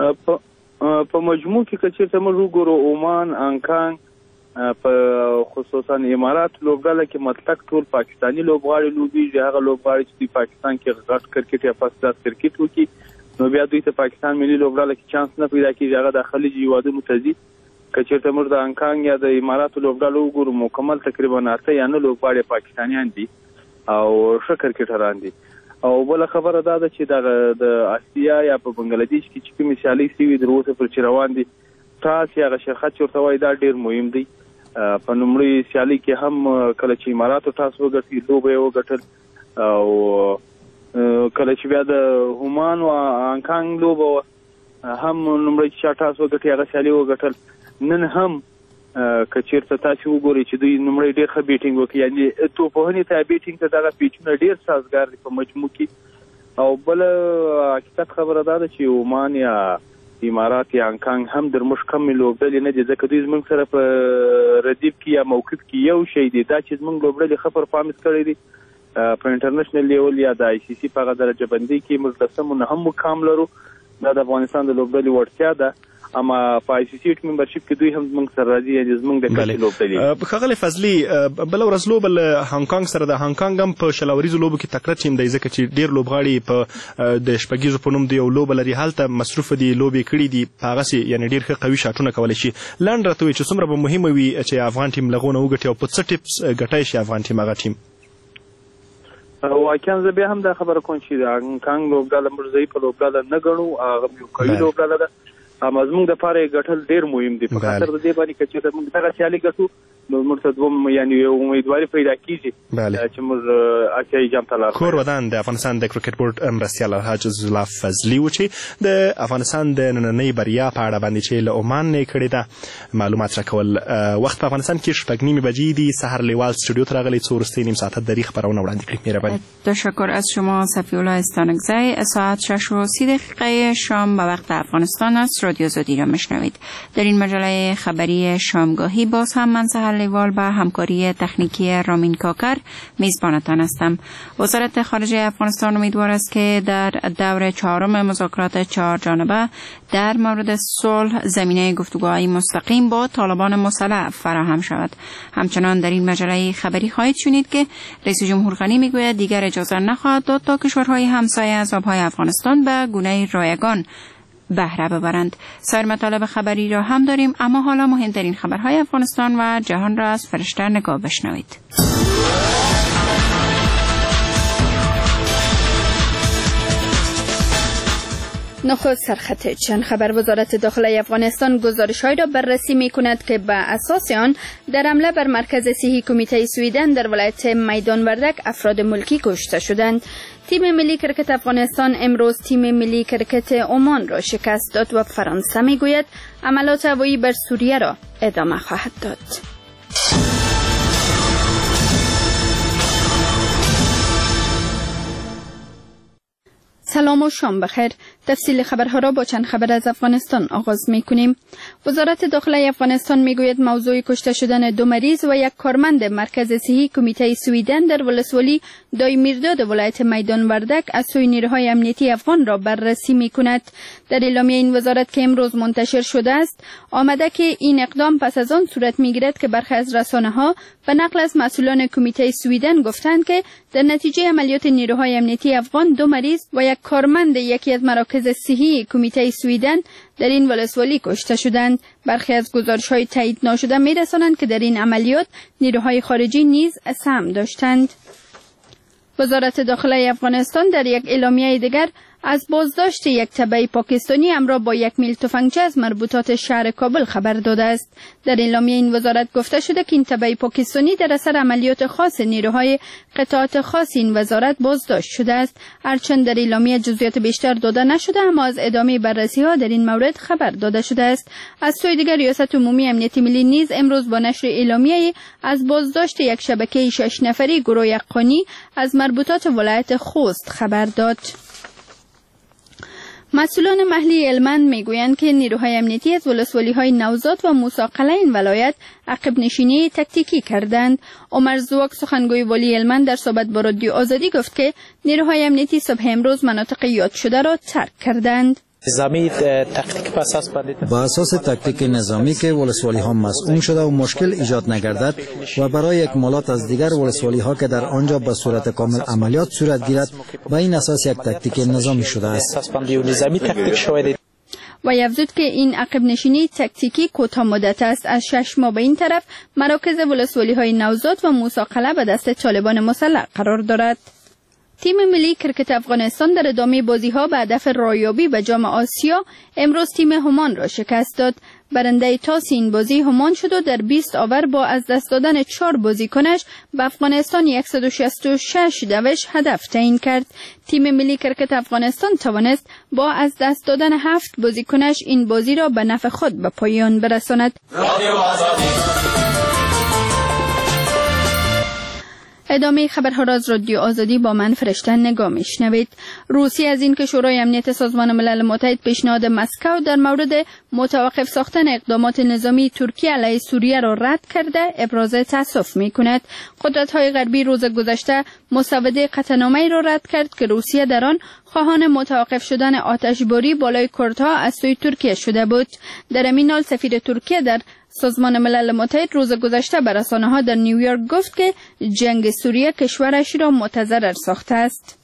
په مجموع کې که چېرته موږ وګورو عمان، هانګ په خصوصا امارات لوبډله کې مطلق ټول پاکستاني لوبغاړي لوبېږي. هغه لوبغاړي چې پاکستان کې غټ کرکټ یا فست کلاس کرکټ وکړي نو بیا دوی ته پاکستان ملي لوبډله کې چانس نه پیدا کېږي، هغه د خلیج هېوادونو ته ځي. که چېرته موږ د هانګ یا د اماراتو لوبډله وګورو مکمل تقریبا 8 یا 9 لوبغاړي پاکستانیان دي او ښه کرکټران دي. او بله خبره دا ده چې د اسیا یا په بنګلادیش کې چې کومې سیالۍ سوي تر اوسه پر چې روان دي ټاس یا هغه شرخط چې ورته وایي دا ډېر مهم دی. په لومړۍ سیالۍ کې هم کله چې اماراتو ټاس وګټي لوبه یې وګټل او کله چې بیا د عمان او هانګ لوبه وه هم لومړی چې چا ټاس وګټي هغه سیالي وګټل. نن هم که چېرته تاسې وګورئ چې دوی لومړی ډېر ښه بیټینګ وکړي، یعنې توپوهنې ته بیټینګ ته دغه پیچونه ډېر سازګار دي په مجموع کې. او بله حقیقت خبره دا ده چې عمان یا امارات یا هانګ هم در موږ کمې لوبډلې نه دي، ځکه دوی زموږ سره په ردیف کې یا موقف کې یو شی دی، دا چې زموږ لوبډلې ښه پرفارمنس کړی دی په انټرنیشنل لیول یا د ICC په هغه درجه بندۍ کې موږ 10 نه هم مقام لرو. دا د افغانستان د لوبډلې وړتیا ده اما په آی سی سی ټیم ممبرشپ کې دوی هم زموږ سره راځي یعنې زموږ د کچې لوبډلې. ښاغلی فضلي بله ورځ لوبه له هانګ سره د هانګ هم په شلوریزو لوبو کې تکړه ټیم دی ځکه چې ډېر لوبغاړي په د شپږیزو په نوم د یو لوبه لري هلته مصروفه دي لوبې کړي دي په هغسې یعنې ډېر ښه قوي شاټونه کولی شي. لنډ راته وایي چې څومره به مهمه وي چې افغان ټیم له هغو نه وګټي او په څه ټیپس ګټی شي افغان ټیم هغه ټیم؟ واقعا زه بیا هم دا خبره کوم چې د هانګ لوبډله موږ ضعیفه لوبډله نه ګڼو، هغه یو قوي لوبډله ده. اما زموږ دپاره یې ګټل ډېر مهم دي. په خاطر د دې باندې که چېرته موږ دغه سیالي ګټو نو موږ ته دوم یعنې یو امیدواري پیدا کېږي چې موږ اسیایي جام ته لاړ شو. کور ودان د افغانستان د کرکټ بورډ مرستیال الحاج عزالله فضلي و چې د افغانستان د نننۍ بریا په اړه باندې چې له عمان نه یې کړې ده معلومات راکول. وخت په افغانستان کې 6:30 بجې دي. سحر لیوال استودیو ته راغلی څو وروستۍ نیم ساعته دری خبرونه وړاندې کړي. مهرباني. تشکر از شما صفی الله استانکزی. ساعت 6:30 شام به وقت افغانستان است. رادیو آزادی را میشنوید. در این مجله خبری شامگاهی باز هم من سحر لیوال با همکاری تکنیکی رامین کاکر میزبانتان هستم. وزارت خارجه افغانستان امیدوار است که در دور 4 مذاکرات 4 جانبه در مورد صلح زمینه گفتگوهای مستقیم با طالبان مسلح فراهم شود. همچنان در این مجله خبری خواهید شنید که رئیس جمهور غنی میگوید دیگر اجازه نخواهد داد تا کشورهای همسایه از آبهای افغانستان به گونه رایگان بهره ببرند. سایر مطالب خبری را هم داریم، اما حالا مهمترین خبرهای افغانستان و جهان را از فرشته نگاه بشنوید. نخست سرخط چند خبر. وزارت داخله افغانستان گزارش‌هایی را بررسی می‌کند که به اساس آن در حمله بر مرکز صحی کمیته سویدن در ولایت میدان وردک افراد ملکی کشته شدند. تیم ملی کرکت افغانستان امروز تیم ملی کرکت عمان را شکست داد و فرانسه می‌گوید حملات هوایی بر سوریه را ادامه خواهد داد. سلام و شام بخیر. تفصیل خبرها را با چند خبر از افغانستان آغاز می‌کنیم. وزارت داخله افغانستان می‌گوید موضوع کشته شدن 2 مریض و 1 کارمند مرکز صحی کمیته سویدن در ولسوالی دایمیرداد ولایت میدان وردک از سوی نیروهای امنیتی افغان را بررسی می‌کند. در اعلامیه این وزارت که امروز منتشر شده است آمده که این اقدام پس از آن صورت می‌گیرد که برخی از رسانه‌ها به نقل از مسئولان کمیته سویدن گفتند که در نتیجه عملیات نیروهای امنیتی افغان 2 مریض و 1 کارمند یکی از مراکز صحی کمیته سویدن در این ولسوالی کشته شدند. برخی از گزارش‌های تایید نشده می‌رسانند که در این عملیات نیروهای خارجی نیز سهم داشتند. وزارت داخله افغانستان در یک اعلامیه دیگر از بازداشت یک تبعی پاکستانی همراه با 1 میل تفنگچه از مربوطات شهر کابل خبر داده است. در اعلامیه این وزارت گفته شده که این تبعی پاکستانی در اثر عملیات خاص نیروهای قطعات خاص این وزارت بازداشت شده است. هرچند در اعلامیه جزئیات بیشتر داده نشده، اما از ادامه بررسی‌ها در این مورد خبر داده شده است. از سوی دیگر ریاست عمومی امنیت ملی نیز امروز با نشر اعلامیه از بازداشت یک شبکه 6 نفری گروه یقانی از مربوطات ولایت خوست خبر داد. مسئولان محلی هلمند میگویند که نیروهای امنیتی از ولسوالی‌های نوزاد و موسی قلعه این ولایت عقب نشینی تکتیکی کردند. عمر زواک سخنگوی والی هلمند در صحبت با رادیو آزادی گفت که نیروهای امنیتی صبح امروز مناطق یاد شده را ترک کردند. با اساس تکتیک نظامی که ولسوالی ها مسئول شده و مشکل ایجاد نگردد و برای اکمالات از دیگر ولسوالی ها که در آنجا به صورت کامل عملیات صورت گیرد با این اساس یک تکتیک نظامی شده است. و افزود که این عقب نشینی تکتیکی کوتاه مدت است. از 6 ماه به این طرف مراکز ولسوالی های نوزاد و موسی قلعه به دست طالبان مسلح قرار دارد. تیم ملی کرکت افغانستان در ادامه بازی‌ها به هدف رایابی به جام آسیا امروز تیم همان را شکست داد. برنده تاس این بازی همان شد و در 20 آور با از دست دادن 4 بازیکنش به افغانستان 166 دوش هدف تعیین کرد. تیم ملی کرکت افغانستان توانست با از دست دادن 7 بازیکنش این بازی را به نفع خود به پایان برساند. ادامه خبرها را از رادیو آزادی با من فرشته نگاه میشنوید. روسیه از این که شورای امنیت سازمان ملل متحد پیشنهاد مسکو در مورد متوقف ساختن اقدامات نظامی ترکیه علیه سوریه را رد کرده ابراز تأسف میکند. قدرت‌های غربی روز گذشته مسوده قطعنامه‌ای را رد کرد که روسیه در آن خواهان متوقف شدن آتشباری بالای کردها از سوی ترکیه شده بود. در همین حال سفیر ترکیه در سازمان ملل متحد روز گذشته به رسانه‌ها در نیویورک گفت که جنگ سوریه کشورش را متضرر ساخته است.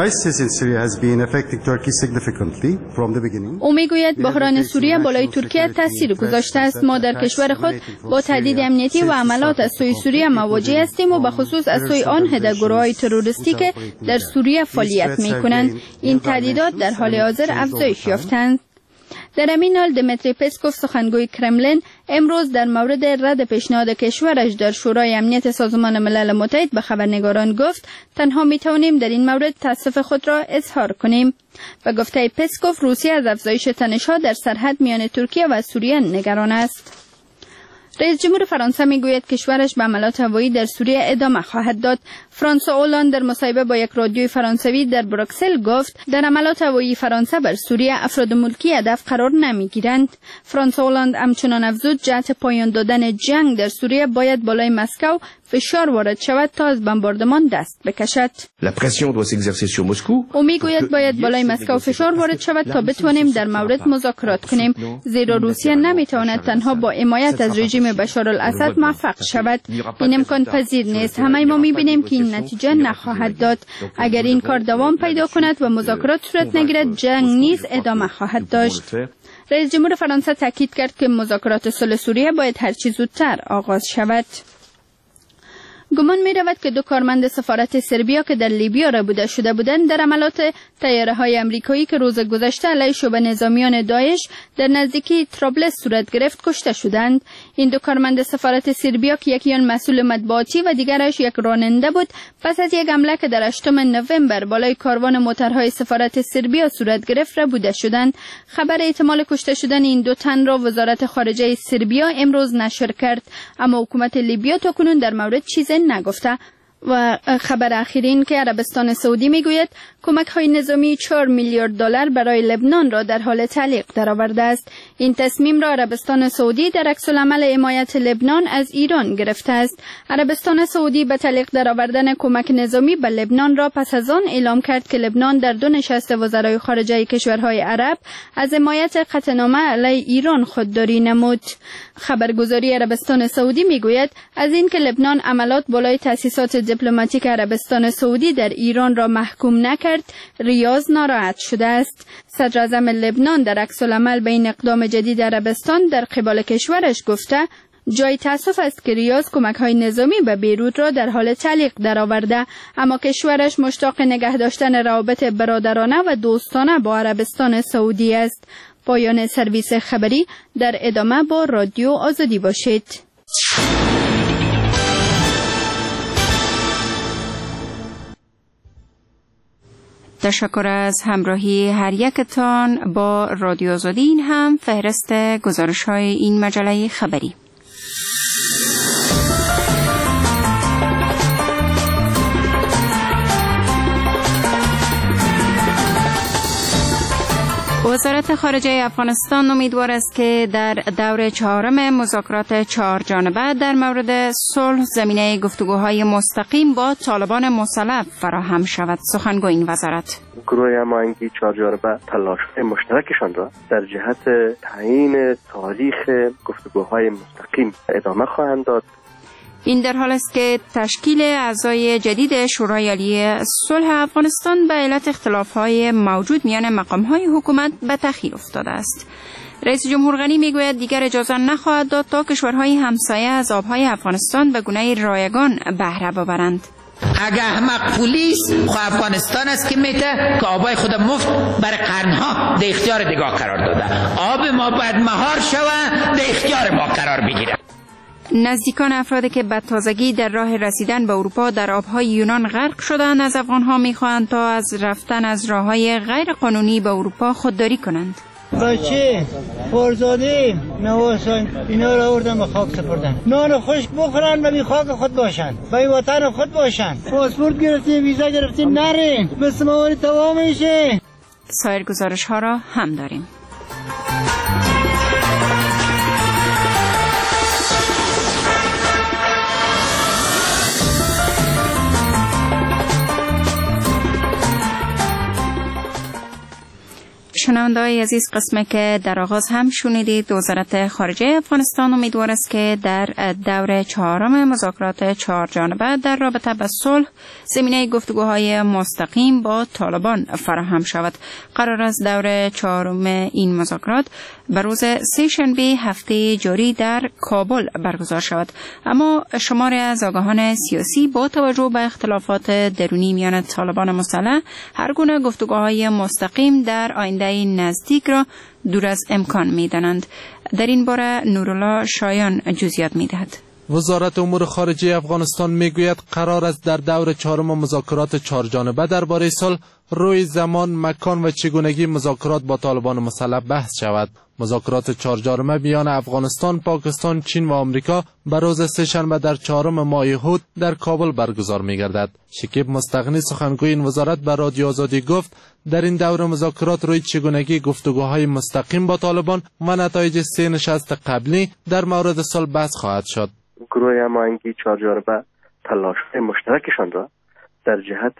او میگوید بحران سوریه بالای ترکیه تاثیر گذاشته است. ما در کشور خود با تهدید امنیتی و حملات از سوی سوریه مواجه هستیم و به خصوص از سوی آن هده‌گروهای تروریستی که در سوریه فعالیت میکنند. این تهدیدات در حال حاضر افزایش یافتند. در همین حال دمیتری پسکوف سخنگوی کرملین امروز در مورد رد پیشنهاد کشورش در شورای امنیت سازمان ملل متحد به خبرنگاران گفت تنها میتوانیم در این مورد تأسف خود را اظهار کنیم. به گفته پسکوف روسیه از افزایش تنش‌ها در سرحد میان ترکیه و سوریه نگران است. رئیس جمهور فرانسه میگوید کشورش به حملات هوایی در سوریه ادامه خواهد داد. فرانسوا اولند در مصاحبه با یک رادیوی فرانسوی در بروکسل گفت در حملات هوایی فرانسه بر سوریه افراد ملکی هدف قرار نمیگیرند. فرانسوا اولند همچنان افزود جهت پایان دادن جنگ در سوریه باید بالای مسکو فشار وارد شود تا از بمباردمان دست بکشد. او میگوید باید بالای مسکو فشار وارد شود تا بتوانیم در مورد مذاکرات کنیم، زیرا روسیه نمیتواند تنها با حمایت از رژیم بشارالاسد موفق شود. این امکان پذیر نیست. همه ما میبینیم که این نتیجه نخواهد داد. اگر این کار دوام پیدا کند و مذاکرات صورت نگیرد جنگ نیز ادامه خواهد داشت. رئیس جمهور فرانسه تاکید کرد که مذاکرات صلح سوریه باید هرچه زودتر آغاز شود. گمان می رود که دو کارمند سفارت سربیا که در لیبیا ربوده شده بودند در حملات طیاره‌های آمریکایی که روز گذشته علیه شعبه نظامیان داعش در نزدیکی ترابلس صورت گرفت کشته شدند. این دو کارمند سفارت سربیا که یکی آن مسئول مطبوعاتی و دیگرش یک راننده بود پس از یک حمله که در 8 نوامبر بالای کاروان موترهای سفارت سربیا صورت گرفت ربوده شدند. خبر احتمال کشته شدن این دو تن را وزارت خارجه سربیا امروز نشر کرد، اما حکومت لیبیا تاکنون در مورد چیزی نگفته. و خبر اخیر این که عربستان سعودی میگوید کمک‌های نظامی 4 میلیارد دلار برای لبنان را در حال تعلیق درآورده است. این تصمیم را عربستان سعودی در عکس‌العمل حمایت لبنان از ایران گرفته است. عربستان سعودی به تعلیق درآوردن کمک نظامی به لبنان را پس از آن اعلام کرد که لبنان در 2 نشست وزرای خارجه کشورهای عرب از حمایت قطعنامه علیه ایران خودداری نمود. خبرگزاری عربستان سعودی میگوید از اینکه لبنان عملات بالای تأسیسات دیپلماتیک عربستان سعودی در ایران را محکوم نکرد، ریاض ناراحت شده است. صدر اعظم لبنان در عکس‌العمل به این اقدام جدید عربستان در قبال کشورش گفته جای تأسف است که ریاض کمک‌های نظامی به بیروت را در حال تعلیق درآورده، اما کشورش مشتاق نگه داشتن روابط برادرانه و دوستانه با عربستان سعودی است. پایان سرویس خبری. در ادامه با رادیو آزادی باشید. تشکر از همراهی هر یکتان با رادیو آزادی. این هم فهرست گزارش‌های این مجله خبری. وزارت خارجه افغانستان امیدوار است که در دور 4 مذاکرات 4 جانبه در مورد صلح زمینه گفتگوهای مستقیم با طالبان مسلح فراهم شود. سخنگوی این وزارت گروه هماهنگی 4 جانبه تلاش‌های مشترکشان را در جهت تعیین تاریخ گفتگوهای مستقیم ادامه خواهند داد. این در حال است که تشکیل اعضای جدید شورای عالی صلح افغانستان به علت اختلاف‌های موجود میان مقام‌های حکومت به تأخیر افتاده است. رئیس جمهور غنی میگوید دیگر اجازه نخواهد داد تا کشورهای همسایه از آبهای افغانستان به گونه رایگان بهره ببرند. اگه احمق پلیس خو افغانستان است که میته که آبای خود مفت برای قرنها در اختیار دیگاه قرار داده، آب ما باید مهار شود در اختیار ما قرار بگیره. نزدیکان افرادی که به تازگی در راه رسیدن به اروپا در آبهای یونان غرق شدند از افغانها میخواهند تا از رفتن از راههای غیر قانونی به اروپا خودداری کنند. بچه، فرزانه، نواسان اینا را آوردن به خاک سپردن. نان خشک بخورن و بی خاک خود باشن، بی وطن خود باشن. پاسپورت گرفتی، ویزا گرفتی، نرین. مثل مواری تمام میشه. سایر گزارش ها را هم داریم. شنونده‌های عزیز، قسمه که در آغاز هم شنیدید، وزارت خارجه افغانستان امیدوار است که در دور چهارم مذاکرات چهارجانبه در رابطه با صلح زمینه گفتگوهای مستقیم با طالبان فراهم شود. قرار است دور چهارم این مذاکرات به روز سه‌شنبه هفته جاری در کابل برگزار شود. اما شماری از آگاهان سیاسی با توجه به اختلافات درونی میان طالبان مسلح هر گونه گفتگوهای مستقیم در آینده نزدیک را دور از امکان می‌دانند. در این باره نورالله شایان جزئیات می‌دهد. وزارت امور خارجه افغانستان میگوید قرار است در دور چهارم مذاکرات چهارجانبه درباره صلح روی زمان، مکان و چگونگی مذاکرات با طالبان مسلح بحث شود. مذاکرات چهارجانبه میان افغانستان، پاکستان، چین و آمریکا به روز سه‌شنبه در چهارم ماه هود در کابل برگزار می‌گردد. شکیب مستغنی سخنگوی این وزارت به رادیو آزادی گفت در این دور مذاکرات روی چگونگی گفتگوهای مستقیم با طالبان و نتایج 3 نشست قبلی در مورد صلح بحث خواهد شد. گروه هماهنگی چهارجانبه تلاش‌های مشترکشان را در جهت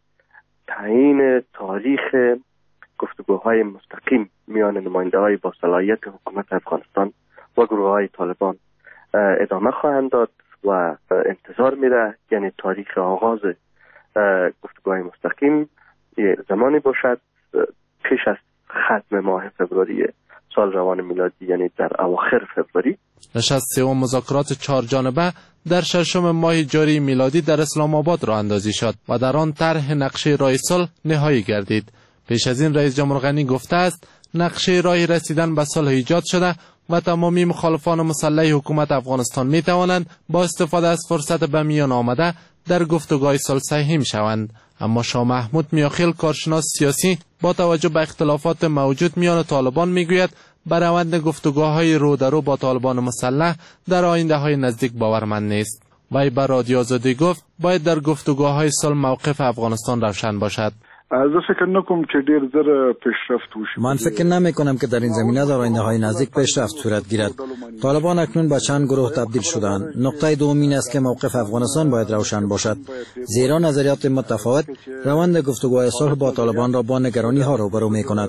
تعیین تاریخ گفتگوهای مستقیم میان نماینده‌های با صلاحیت حکومت افغانستان و گروه‌های طالبان ادامه خواهند داد و انتظار میره، یعنی تاریخ آغاز گفتگوهای مستقیم زمانی باشد پیش از ختم ماه فوریه سال روان میلادی، یعنی در اواخر فوریه. نشست سوم مذاکرات چهارجانبه در 6 ماه جاری میلادی در اسلام آباد راه اندازی شد و در آن طرح نقشه راه صلح نهایی گردید. پیش از این رئیس جمهور غنی گفته است نقشه راه رسیدن به صلح ایجاد شده و تمامی مخالفان مسلح حکومت افغانستان می توانند با استفاده از فرصت به میان آمده در گفتگوهای صلح سهیم شوند. اما شاه محمود میاخیل، کارشناس سیاسی، با توجه به اختلافات موجود میان طالبان میگوید بر روند گفتگوهای رو در رو با طالبان مسلح در آینده های نزدیک باورمند نیست. وی بر رادیو آزادی گفت باید در گفتگوهای صلح موقف افغانستان روشن باشد. زه فکر نکوم چې ډیر زر پیشرفت وشي. من فکر نمی کنم که در این زمینه در آینده های نزدیک پیشرفت صورت گیرد. طالبان اکنون به چند گروه تبدیل شدند. نقطه دوم این است که موقف افغانستان باید روشن باشد، زیرا نظریات متفاوت روند گفتگوهای صلح با طالبان را با نگرانی ها روبرو می کند.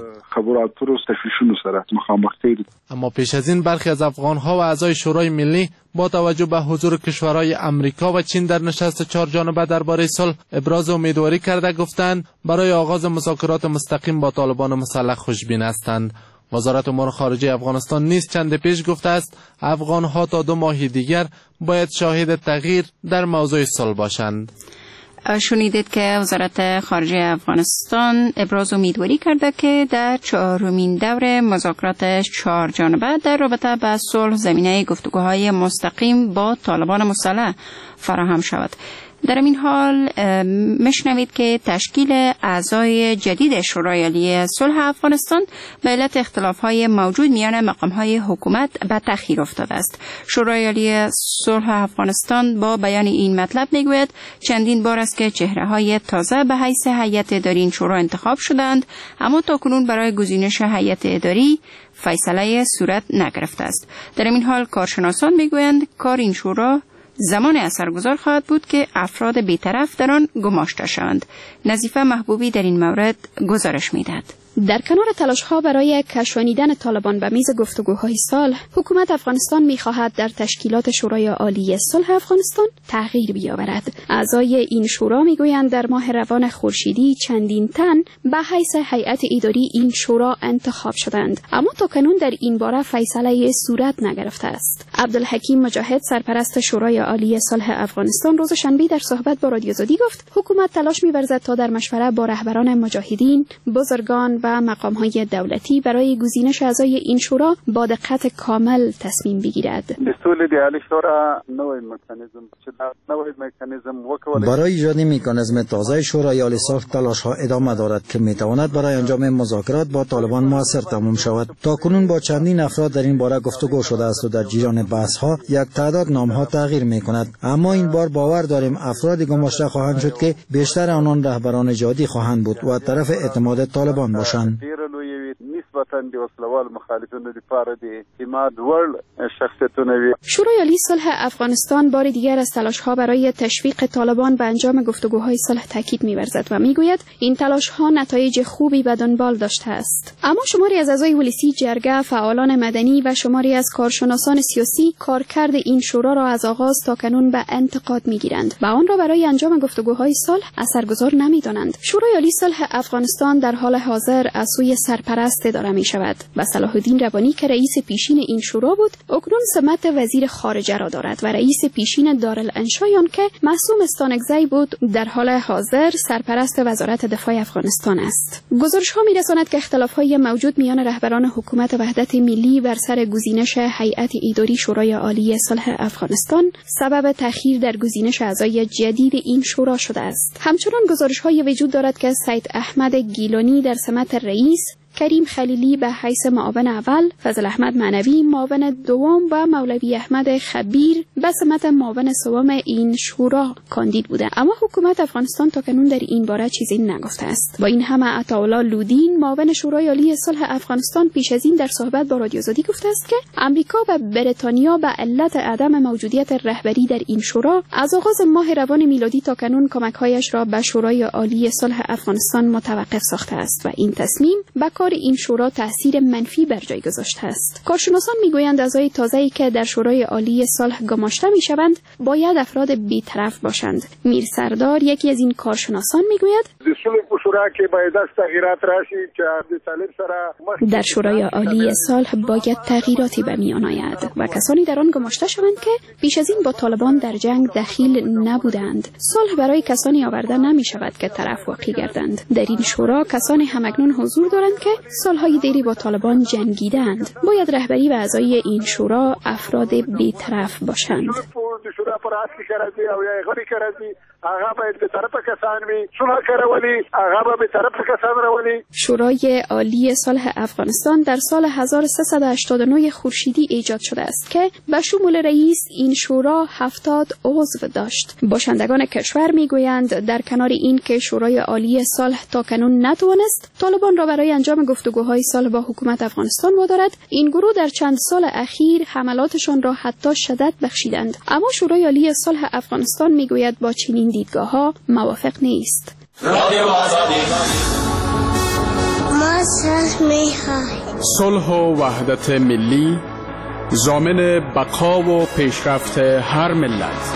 اما پیش از این برخی از افغان ها و اعضای شورای ملی با توجه به حضور کشورهای امریکا و چین در نشست چهارجانبه درباره صلح ابراز امیدواری کرده گفتند برای آغاز مذاکرات مستقیم با طالبان مسلح خوشبین هستند. وزارت امور خارجه افغانستان نیز چند پیش گفته است افغان ها تا 2 ماه دیگر باید شاهد تغییر در موضوع صلح باشند. شنیدید که وزارت خارجه افغانستان ابراز امیدواری کرده که در 4مین دور مذاکرات چهارجانبه در رابطه با صلح زمینه گفتگوهای مستقیم با طالبان مسلح فراهم شود. در این حال میشنوید که تشکیل اعضای جدید شورای عالی صلح افغانستان به علت اختلاف‌های موجود میان مقام‌های حکومت به تأخیر افتاده است. شورای عالی صلح افغانستان با بیان این مطلب میگوید چندین بار است که چهره‌های تازه به حیث هیئت اداری این شورا انتخاب شدند، اما تاکنون برای گزینش هیئت اداری فیصله صورت نگرفته است. در این حال کارشناسان میگویند کار این شورا زمان اثرگذار خواهد بود که افراد بی‌طرف در آن گماشته شوند. نظیفه محبوبی در این مورد گزارش می‌دهد. در کنار تلاش‌ها برای کشانیدن طالبان به میز گفتگوهای صلح، حکومت افغانستان می‌خواهد در تشکیلات شورای عالی صلح افغانستان تغییر بیاورد. اعضای این شورا می‌گویند در ماه روان خورشیدی چندین تن به حیث هیئت اداری این شورا انتخاب شدند، اما تاکنون در این باره فیصله صورت نگرفته است. عبدالحکیم مجاهد، سرپرست شورای عالی صلح افغانستان، روز شنبه در صحبت با رادیو آزادی گفت حکومت تلاش می‌ورزد تا در مشوره با رهبران مجاهدین، بزرگان و مقام‌های دولتی برای گزینش اعضای این شورا با دقت کامل تصمیم بگیرد. برای ایجاد مکانیزم تازه شورای عالی صلح تلاش‌ها ادامه دارد که می‌تواند برای انجام مذاکرات با طالبان موثر تمام شود. تاکنون با چندین افراد در این باره گفتگو شده است و در جریان بحث‌ها یک تعداد نام‌ها تغییر می‌کند، اما این بار باور داریم افرادی گماشته خواهند شد که بیشتر آنان رهبران جهادی خواهند بود و طرف اعتماد طالبان باشند. وطن د وسلوال مخالفینو لپاره د اعتماد وړ شخصیتونه وي. شورای عالی صلح افغانستان بار دیگر از تلاش‌ها برای تشویق طالبان به انجام گفتگوهای صلح تاکید می‌ورزد و می‌گوید این تلاش‌ها نتایج خوبی به دنبال داشته است. اما شماری از اعضای ولسی جرگه، فعالان مدنی و شماری از کارشناسان سیاسی کارکرد این شورا را از آغاز تا کنون به انتقاد می‌گیرند و آن را برای انجام گفتگوهای صلح اثرگذار نمی‌دانند. شورای عالی صلح افغانستان در حال حاضر از سوی سرپرست اداره می‌شود و صلاح الدین ربانی که رئیس پیشین این شورا بود، اکنون سمت وزیر خارجه را دارد و رئیس پیشین دارالانشایان که معصوم استانکزی بود در حال حاضر سرپرست وزارت دفاع افغانستان است. گزارش‌ها می‌رساند که اختلاف‌های موجود میان رهبران حکومت وحدت ملی بر سر گزینش هیئت اداری شورای عالی صلح افغانستان سبب تأخیر در گزینش اعضای جدید این شورا شده است. همچنان گزارش‌های وجود دارد که سید احمد گیلانی در سمت رئیس، کریم خلیلی به حیث معاون اول، فضل احمد معنوی معاون دوم و مولوی احمد خبیر به سمت معاون سوم این شورا کاندید بوده، اما حکومت افغانستان تاکنون در این باره چیزی نگفته است. با این همه عطاالله لودین معاون شورای عالی صلح افغانستان پیش از این در صحبت با رادیو آزادی گفته است که امریکا و بریتانیا به علت عدم موجودیت رهبری در این شورا از آغاز ماه روان میلادی تاکنون کمک‌هایش را به شورای عالی صلح افغانستان متوقف ساخته است و این تصمیم به این شورا تأثیر منفی بر جای گذاشته است. کارشناسان میگویند اعضای تازه‌ای که در شورای عالی صلح گماشته میشوند باید افراد بی‌طرف باشند. میر سردار یکی از این کارشناسان میگوید در شورای عالی صلح باید تغییراتی به میان آید و کسانی در آن گماشته شوند که پیش از این با طالبان در جنگ دخیل نبودند. صلح برای کسانی آورده نمی شود که طرف واقع گردند. در این شورا کسانی همکنون حضور دارند که سالهای دیری با طالبان جنگیدند. باید رهبری و اعضای این شورا افراد بی‌طرف باشند. شورای عالی صلح افغانستان در سال 1389 خورشیدی ایجاد شده است که به شمول رئیس این شورا 70 عضو داشت. باشندگان کشور میگویند در کنار این که شورای عالی صلح تاکنون نتوانست طالبان را برای انجام گفتگوهای صلح با حکومت افغانستان وادارد، این گروه در چند سال اخیر حملاتشان را حتی شدت بخشیدند. اما شورای عالی صلح افغانستان میگوید با چنین دیدگاه‌ها موافق نیست. صلح و وحدت ملی ضامن بقا و پیشرفت هر ملت.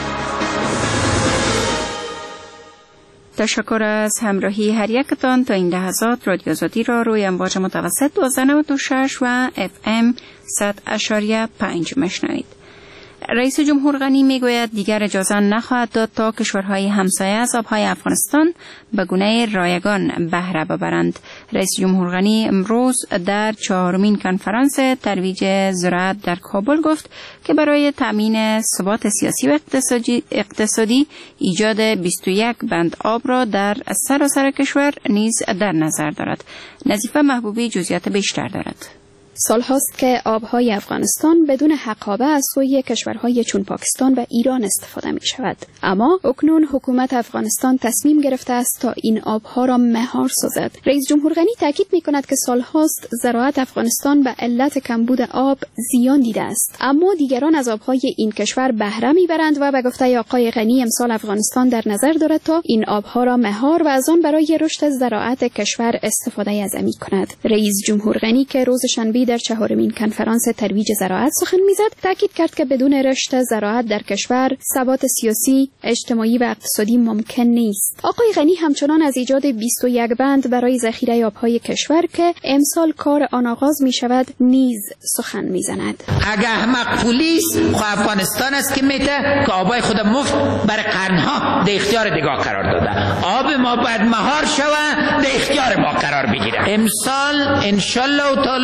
تشکر از همراهی هر یکتان. تا این لحظات رادیو آزادی را روی امواج متوسط 1296 و FM 100.5 مشنوید. رئیس جمهور غنی میگوید دیگر اجازه نخواهد داد تا کشورهای همسایه از آبهای افغانستان به گونه رایگان بهره ببرند. رئیس جمهور غنی امروز در 4مین کنفرانس ترویج زراعت در کابل گفت که برای تأمین ثبات سیاسی و اقتصادی ایجاد 21 بند آب را در سراسر کشور نیز در نظر دارد. نظیفه محبوبی جزئیات بیشتر دارد. سال هاست که آبهای افغانستان بدون حقابه از سوی کشورهای چون پاکستان و ایران استفاده می شود. اما اکنون حکومت افغانستان تصمیم گرفته است تا این آبها را مهار سازد. رئیس جمهور غنی تاکید می کند که سال هاست زراعت افغانستان به علت کمبود آب زیان دیده است. اما دیگران از آبهای این کشور بهره می برند و به گفته آقای غنی امسال افغانستان در نظر دارد تا این آبها را مهار و از آن برای رشد زراعت کشور استفاده عظمی کند. رئیس جمهور غنی که روز شنبه در 4مین کنفرانس ترویج زراعت سخن میزد، تاکید کرد که بدون رشد زراعت در کشور ثبات سیاسی، اجتماعی و اقتصادی ممکن نیست. آقای غنی همچنان از ایجاد 21 بند برای ذخیره آبهای کشور که امسال کار آن آغاز می شود نیز سخن میزند. اگه احمق پلیس افغانستان است که میته که آبای خود مفت برای قرنها در اختیار دگاه قرار داده، آب ما باید مهار شود در اختیار ما قرار بگیره. امسال انشالله تعالی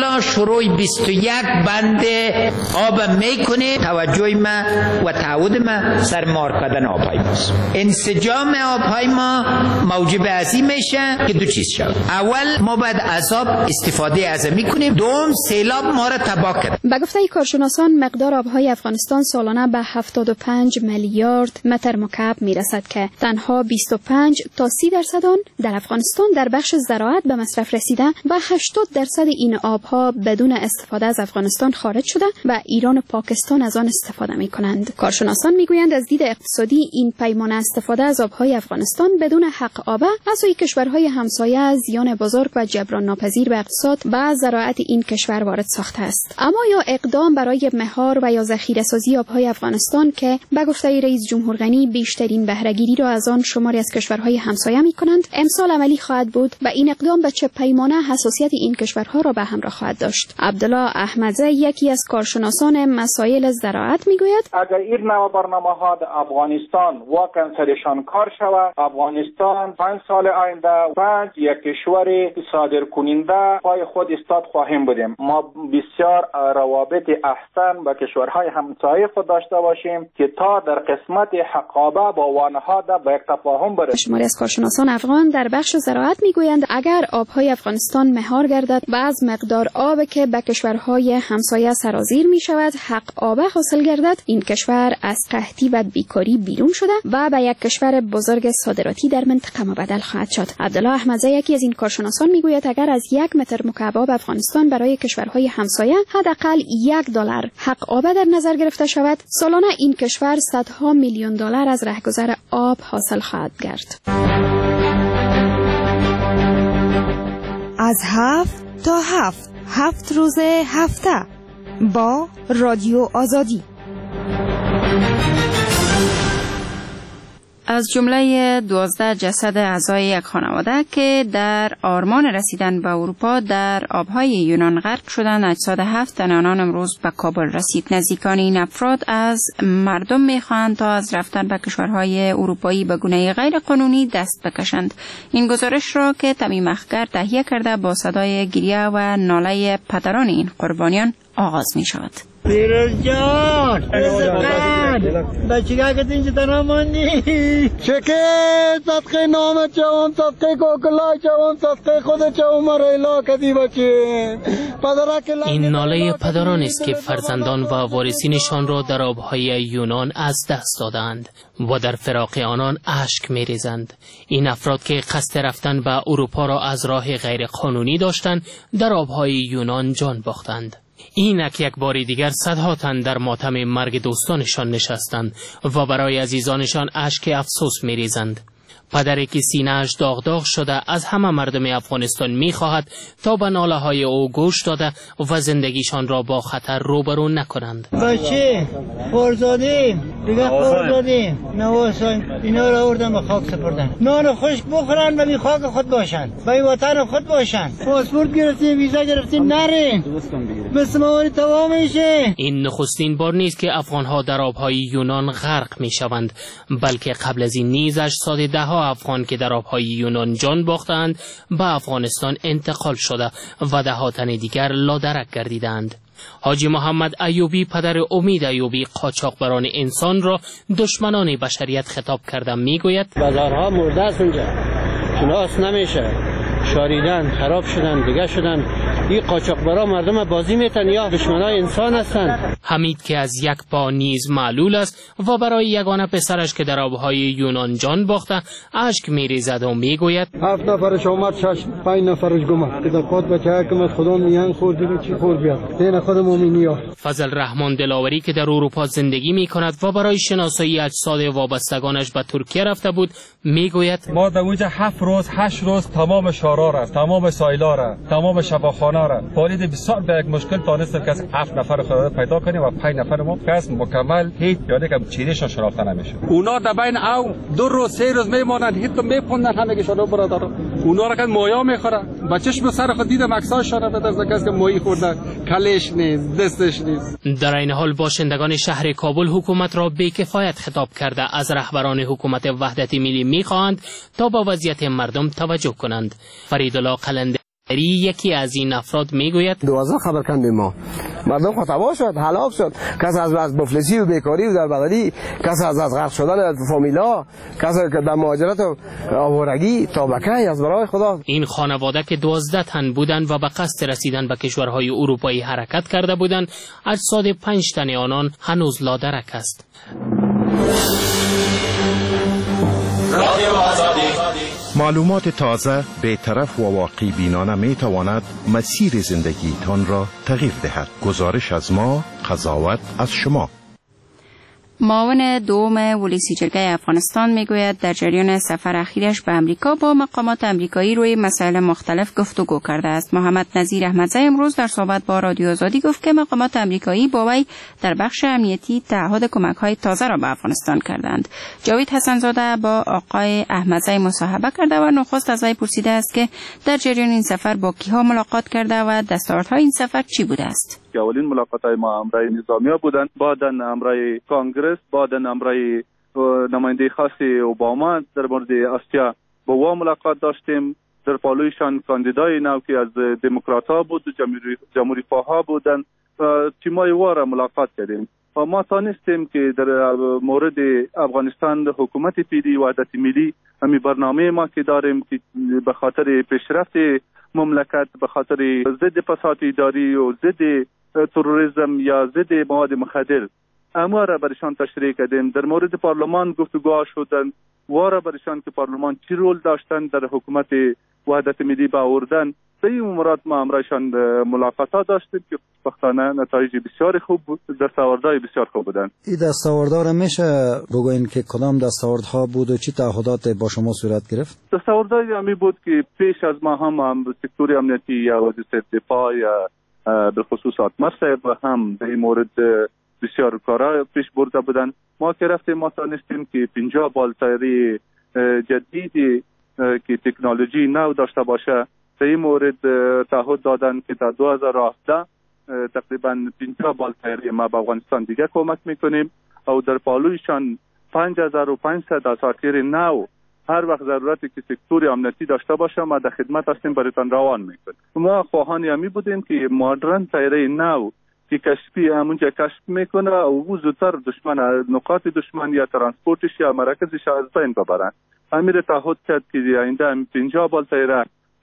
روی 21 بند آب میکنه. توجه ما و تعهد ما سر مار کردن آبهای ماست. انسجام آبهای ما موجب ازی میشه که دو چیز شد. اول ما باید از آب استفاده از میکنیم، دوم سیلاب ما را تباه کرد. به گفته کارشناسان مقدار آبهای افغانستان سالانه به 75 میلیارد متر مکعب میرسد که تنها 25 تا 30% آن در افغانستان در بخش زراعت به مصرف رسیده و 80% این آبها بدون استفاده از افغانستان خارج شده و ایران و پاکستان از آن استفاده میکنند. کارشناسان میگویند از دید اقتصادی این پیمانه استفاده از آبهای افغانستان بدون حق آبه از سوی کشورهای همسایه زیان بزرگ و جبران ناپذیر به اقتصاد و زراعت این کشور وارد ساخته است. اما یا اقدام برای مهار و یا ذخیره سازی آبهای افغانستان که به گفته رئیس جمهور غنی بیشترین بهره‌گیری را از آن شماری از کشورهای همسایه میکنند امسال عملی خواهد بود و این اقدام به چه پیمانه حساسیت این کشورها را به همراه خواهد داشت. عبدالله احمدزی یکی از کارشناسان مسائل زراعت میگوید اگر این نوع برنامه‌ها در افغانستان واقعا سرشان کار شود، افغانستان 5 سال آینده یک کشور صادر کننده پای خود استاد خواهیم بودیم. ما بسیار روابط احسن با کشورهای همسایه خود داشته باشیم که تا در قسمت حقابه با وانها به یک تفاهم برسیم. شماری از کارشناسان افغان در بخش زراعت میگویند اگر آبهای افغانستان مهار گردد و از مقدار آب که به کشورهای همسایه سرازیر می شود حق آب حاصل گردد، این کشور از قحطی و بیکاری بیرون شده و به یک کشور بزرگ صادراتی در منطقه مبدل خواهد شد. عبدالله احمدزی یکی از این کارشناسان میگوید اگر از 1 متر مکعب آب افغانستان برای کشورهای همسایه حداقل $1 حق آب در نظر گرفته شود، سالانه این کشور صدها میلیون دلار از رهگذر آب حاصل خواهد کرد. از 7 تا 7 روز هفته با رادیو آزادی. از جمله 12 جسد اعضای یک خانواده که در آرمان رسیدن به اروپا در آبهای یونان غرق شدند، اجساد 7 تن آنان امروز به کابل رسید. نزدیکان این افراد از مردم می‌خواهند تا از رفتن به کشورهای اروپایی به گونه غیر قانونی دست بکشند. این گزارش را که تمیم اخگر تهیه کرده با صدای گریه و ناله پدران این قربانیان آغاز می‌شود. پیروز جان بچگاه که اینجا تنامانی شکر صدقه نامت چوام صدقه کوکلای چوام صدقه خود چوام ریلا کدی بچه. این ناله پدران است که فرزندان و وارثینشان را در آبهای یونان از دست دادند و در فراق آنان اشک می‌ریزند. این افراد که قصد رفتن به اروپا را از راه غیر قانونی داشتند در آبهای یونان جان باختند. اینک یک بار دیگر صدها تن در ماتم مرگ دوستانشان نشستند و برای عزیزانشان اشک افسوس می‌ریزند. پدری که سینه‌اش داغ شده از همه مردم افغانستان می‌خواهد تا به ناله‌های او گوش داده و زندگیشان را با خطر روبرو نکنند. بچه فرزادیم دیگه فرزادیم نواسان اینا را آوردن به خاک سپردن. نان خشک بخورن و بی خاک خود باشن، به وطن خود باشن. پاسپورت گرفتیم، ویزا گرفتیم، نرین مثل مواری تمام میشه. این نخستین بار نیست که افغان‌ها در آب‌های یونان غرق می‌شوند، بلکه قبل از این نیز اجساد ده‌ها افغان که در آب‌های یونان جان باختند به افغانستان انتقال شده و ده‌ها تن دیگر لاردرک گردیدند. حاجی محمد ایوبی پدر امید ایوبی قاچاقبران انسان را دشمنان بشریت خطاب کرده میگوید بازارها مرده است اونجا، شناس نمیشه، شاریدن، خراب شدن، دیگه شدن. این قاچاقبرا مردم بازی میتن یا دشمنای انسان هستند. حمید که از یک پا نیز معلول است و برای یگانه پسرش که در آبهای یونان جان باخته اشک میریزد و میگوید 7 نفرش اومد 5 نفرش گم که در خود بچه که خدا میان خورد چی خورد بیاد دین خود مومنیا. فضل رحمان دلاوری که در اروپا زندگی میکند و برای شناسایی اجساد وابستگانش به ترکیه رفته بود میگوید ما در اونجا 7 روز 8 روز تمام شارا را، تمام سایلا را، تمام شفاخانه را پالید بسیار به یک مشکل تانستیم که از 7 نفر خود پیدا کنیم و 5 نفر ما کس مکمل هیچ یعنی که چیرشان شناخته نمیشه. اونا در بین او 2 روز 3 روز میمونن، هیچ تو میپوندن همه شما برادر. اونا را که مایا میخوره، بچه‌ش به سر خود دیدم عکساشون را دست کس که ماهی خورده، کلش نیست، دستش نیست. در این حال باشندگان شهر کابل حکومت را بی‌کفایت خطاب کرده از رهبران حکومت وحدت ملی میخواهند تا با وضعیت مردم توجه کنند. فریدالله قلنده یکی از این افراد میگوید 12 خبر کندیم ما مردم خطا شد هلاک شد کس از مفلسی و بیکاری و دربدری کس از غرق شدن فامیلا کس که در مهاجرت و آوارگی تابکه از برای خدا. این خانواده که 12 تن بودند و به قصد رسیدن به کشورهای اروپایی حرکت کرده بودند اجساد 5 تن آنان هنوز لادرک است. معلومات تازه، بی‌طرف و واقعی بینانه می تواند مسیر زندگیتان را تغییر دهد. گزارش از ما، قضاوت از شما. معاون دوم ولسی جرگه افغانستان میگوید در جریان سفر اخیرش به امریکا با مقامات امریکایی روی مسائل مختلف گفتگو کرده است. محمد نظیر احمدزی امروز در صحبت با رادیو آزادی گفت که مقامات امریکایی با وی در بخش امنیتی تعهد کمک‌های تازه را به افغانستان کردند. جاوید حسن‌زاده با آقای احمدزی مصاحبه کرده و نخست از وی پرسیده است که در جریان این سفر با کیها ملاقات کرده و دستاوردهای این سفر چی بوده است. اولین ملاقات‌های ما امرای نظامی‌ها بودند، بعداً امرای کانگرس، بعداً امرای نماینده خاص اوباما در مورد آسیا با او ملاقات داشتیم. در پالویشان کاندیدای نو که از دموکرات‌ها بود و جمهوری خواها بودند، تیمای او را ملاقات کردیم و ما تانستیم که در مورد افغانستان حکومت پیری وحدت ملی همی برنامه ما که داریم که به خاطر پیشرفت مملکت، به خاطر ضد فساد اداری و ضد تروریسم یا ضد مواد مخدر اما را برشان تشریح کردیم. در مورد پارلمان گفتگو شدن و را برشان که پارلمان چی رول داشتن در حکومت وحدت ملی با آوردن. به این مراد ما امرایشان ملاقاتات داشتیم که خوشبختانه نتایج بسیار خوب بود، دستاوردهای بسیار خوب بودن. این دستاوردها را میشه بگوین که کدام دستاوردها بود و چی تعهدات با شما صورت گرفت؟ دستاوردهای همی بود که پیش از ما هم سکتور امنیتی یا وزارت دفاع یا به خصوص آتمر صاحب و هم به این مورد بسیار کارا پیش برده بودن. ما که رفتیم ما تانستیم که 50 بالتری جدیدی که تکنولوژی نو داشته باشه به این مورد تعهد دادن که در 2017 تقریبا 50 بالتری ما به افغانستان دیگه کمک میکنیم و در پالویشان 5500 اساطیر نو هر وقت ضرورتی که سکتور امنیتی داشته باشه ما در خدمت هستیم برایتان روان میکنیم. ما خواهان همی بودیم که مدرن تیره نو که کشفی همونجا کشف میکنه و او زودتر دشمن نقاط دشمن یا ترانسپورتش یا مرکزش از بین ببرن. امیر تعهد کرد که آینده 50 بال تیره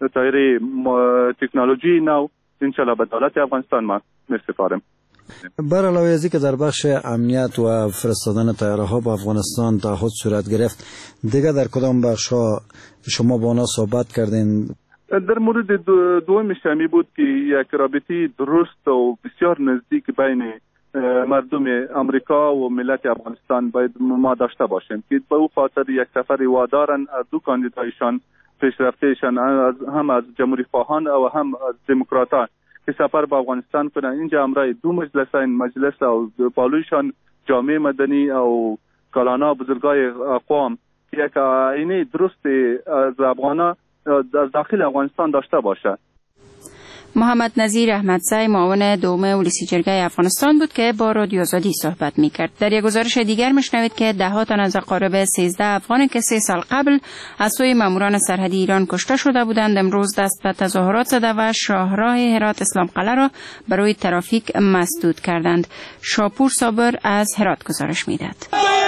تکنولوژی نو انشالله به دولت افغانستان ما میسپاریم. بر علاوه از که در بخش امنیت و فرستادن طیاره ها به افغانستان تعهد صورت گرفت، دیگه در کدام بخش ها شما با آنها صحبت کردین؟ در مورد دومش همی بود که یک رابطه درست و بسیار نزدیک بین مردم امریکا و ملت افغانستان باید ما داشته باشیم که به او خاطر یک سفر وادارن از دو کاندیدایشان پیشرفتهشان هم از جمهوری خواهان و هم از دموکراتان که سفر به افغانستان کنن. اینجا امرای دو مجلس و پالویشان جامعه مدنی و کلانا بزرگای اقوام که یک آینه درست از افغانا از داخل افغانستان داشته باشه. محمد نظیر احمدزی معاون دوم ولسی جرگه افغانستان بود که با رادیو آزادی صحبت میکرد. در یک گزارش دیگر میشنوید که ده تن از اقارب 13 افغان که 3 سال قبل از سوی ماموران سرحدی ایران کشته شده بودند امروز دست به تظاهرات زده و شاهراه هرات اسلام قلعه را برای ترافیک مسدود کردند. شاپور صابر از هرات گزارش میداد.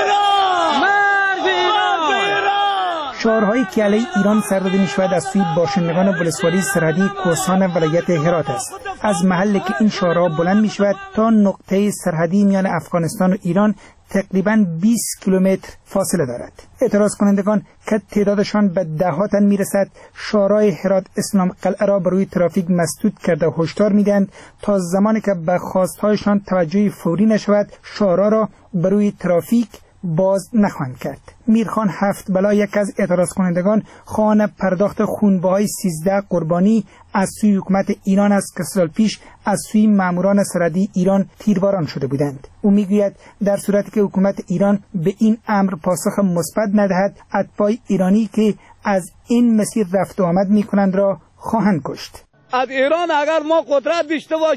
شعارهایی که علیه ایران سر داده می‌شود از سوی باشندگان ولسوالی سرحدی کوهستان ولایت هرات است. از محلی که این شعارها بلند می‌شود تا نقطه سرحدی میان افغانستان و ایران تقریباً 20 کیلومتر فاصله دارد. اعتراض کنندگان که تعدادشان به ده تن میرسد شعارهای هرات اسلام قلعه را بر روی ترافیک مسدود کرده و هشدار میدهند تا زمانی که به خواستهایشان توجه فوری نشود شعارها را بر روی ترافیک باز نخواهند کرد. میرخان هفت بلا یک از اعتراض کنندگان خواهان پرداخت خونبهای 13 قربانی از سوی حکومت ایران است که سال پیش از سوی ماموران سرحدی ایران تیرباران شده بودند. او میگوید در صورتی که حکومت ایران به این امر پاسخ مثبت ندهد اتباع ایرانی که از این مسیر رفت و آمد میکنند را خواهند کشت. از ایران اگر ما قدرت داشته باشیم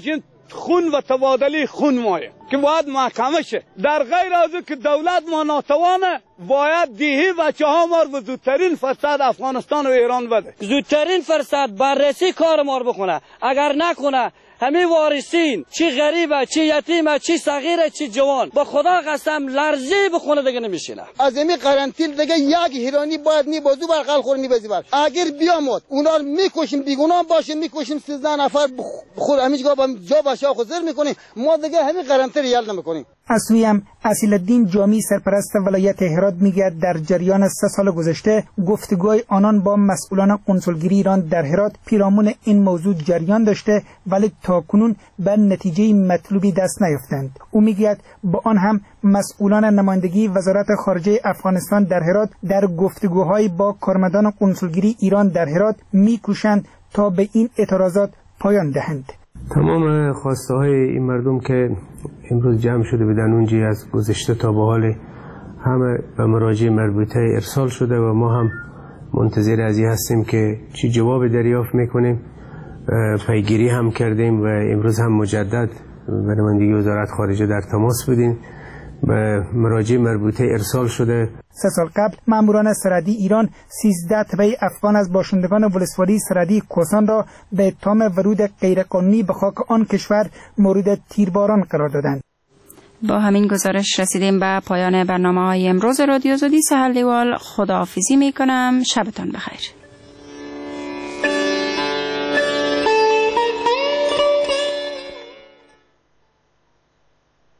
خون و تبادلی خون مایه که باید محکمه شه. در غیر از که دولت ما ناتوانه، باید دیهی بچه ها ما رو زودترین فرصت افغانستان و ایران بده. زودترین فرصت بررسی کار ما رو بکنه. اگر نکنه همه وارثین، چی غریبه، چی یتیمه، چی صغیره، چی جوان، با خدا قسم لرزه بخونه دیگه نمیشینه. از این قرنطینه دیگه یک ایرانی باید نی بازو بر خلق خور نی بازی بر. اگر بیامد اونا رو میکشیم، بیگناه باشین میکشیم، 13 نفر خود همیشه با جا باشه خزر میکنیم، ما دیگه همین قرنطینه یال نمیکنیم. از سوی هم اصیل الدین جامی سرپرست ولایت هرات میگه در جریان 3 سال گذشته گفتگوهای آنان با مسئولان قنسولگری ایران در هرات پیرامون این موضوع جریان داشته، ولی تاکنون به نتیجه مطلوبی دست نیافتند. او میگه با آن هم مسئولان نمایندگی وزارت خارجه افغانستان در هرات در گفتگوهای با کارمندان قنسولگری ایران در هرات میکوشند تا به این اعتراضات پایان دهند. تمام خواسته های این مردم که امروز جمع شده بدن اونجی از گذشته تا به حال همه به مراجع مربوطه ارسال شده و ما هم منتظر از این هستیم که چی جواب دریافت میکنیم. پیگیری هم کردیم و امروز هم مجدد به نمایندگی وزارت خارجه در تماس بودیم، به مراجع مربوطه ارسال شده. 3 سال قبل ماموران سرحدی ایران 13 تبع افغان از باشندگان ولسوالی سرحدی کوسان را به اتهام ورود غیرقانونی به خاک آن کشور مورد تیرباران قرار دادند. با همین گزارش رسیدیم به پایان برنامه‌های امروز رادیو آزادی. سحر دیوال خداحافظی می‌کنم. شبتان بخیر.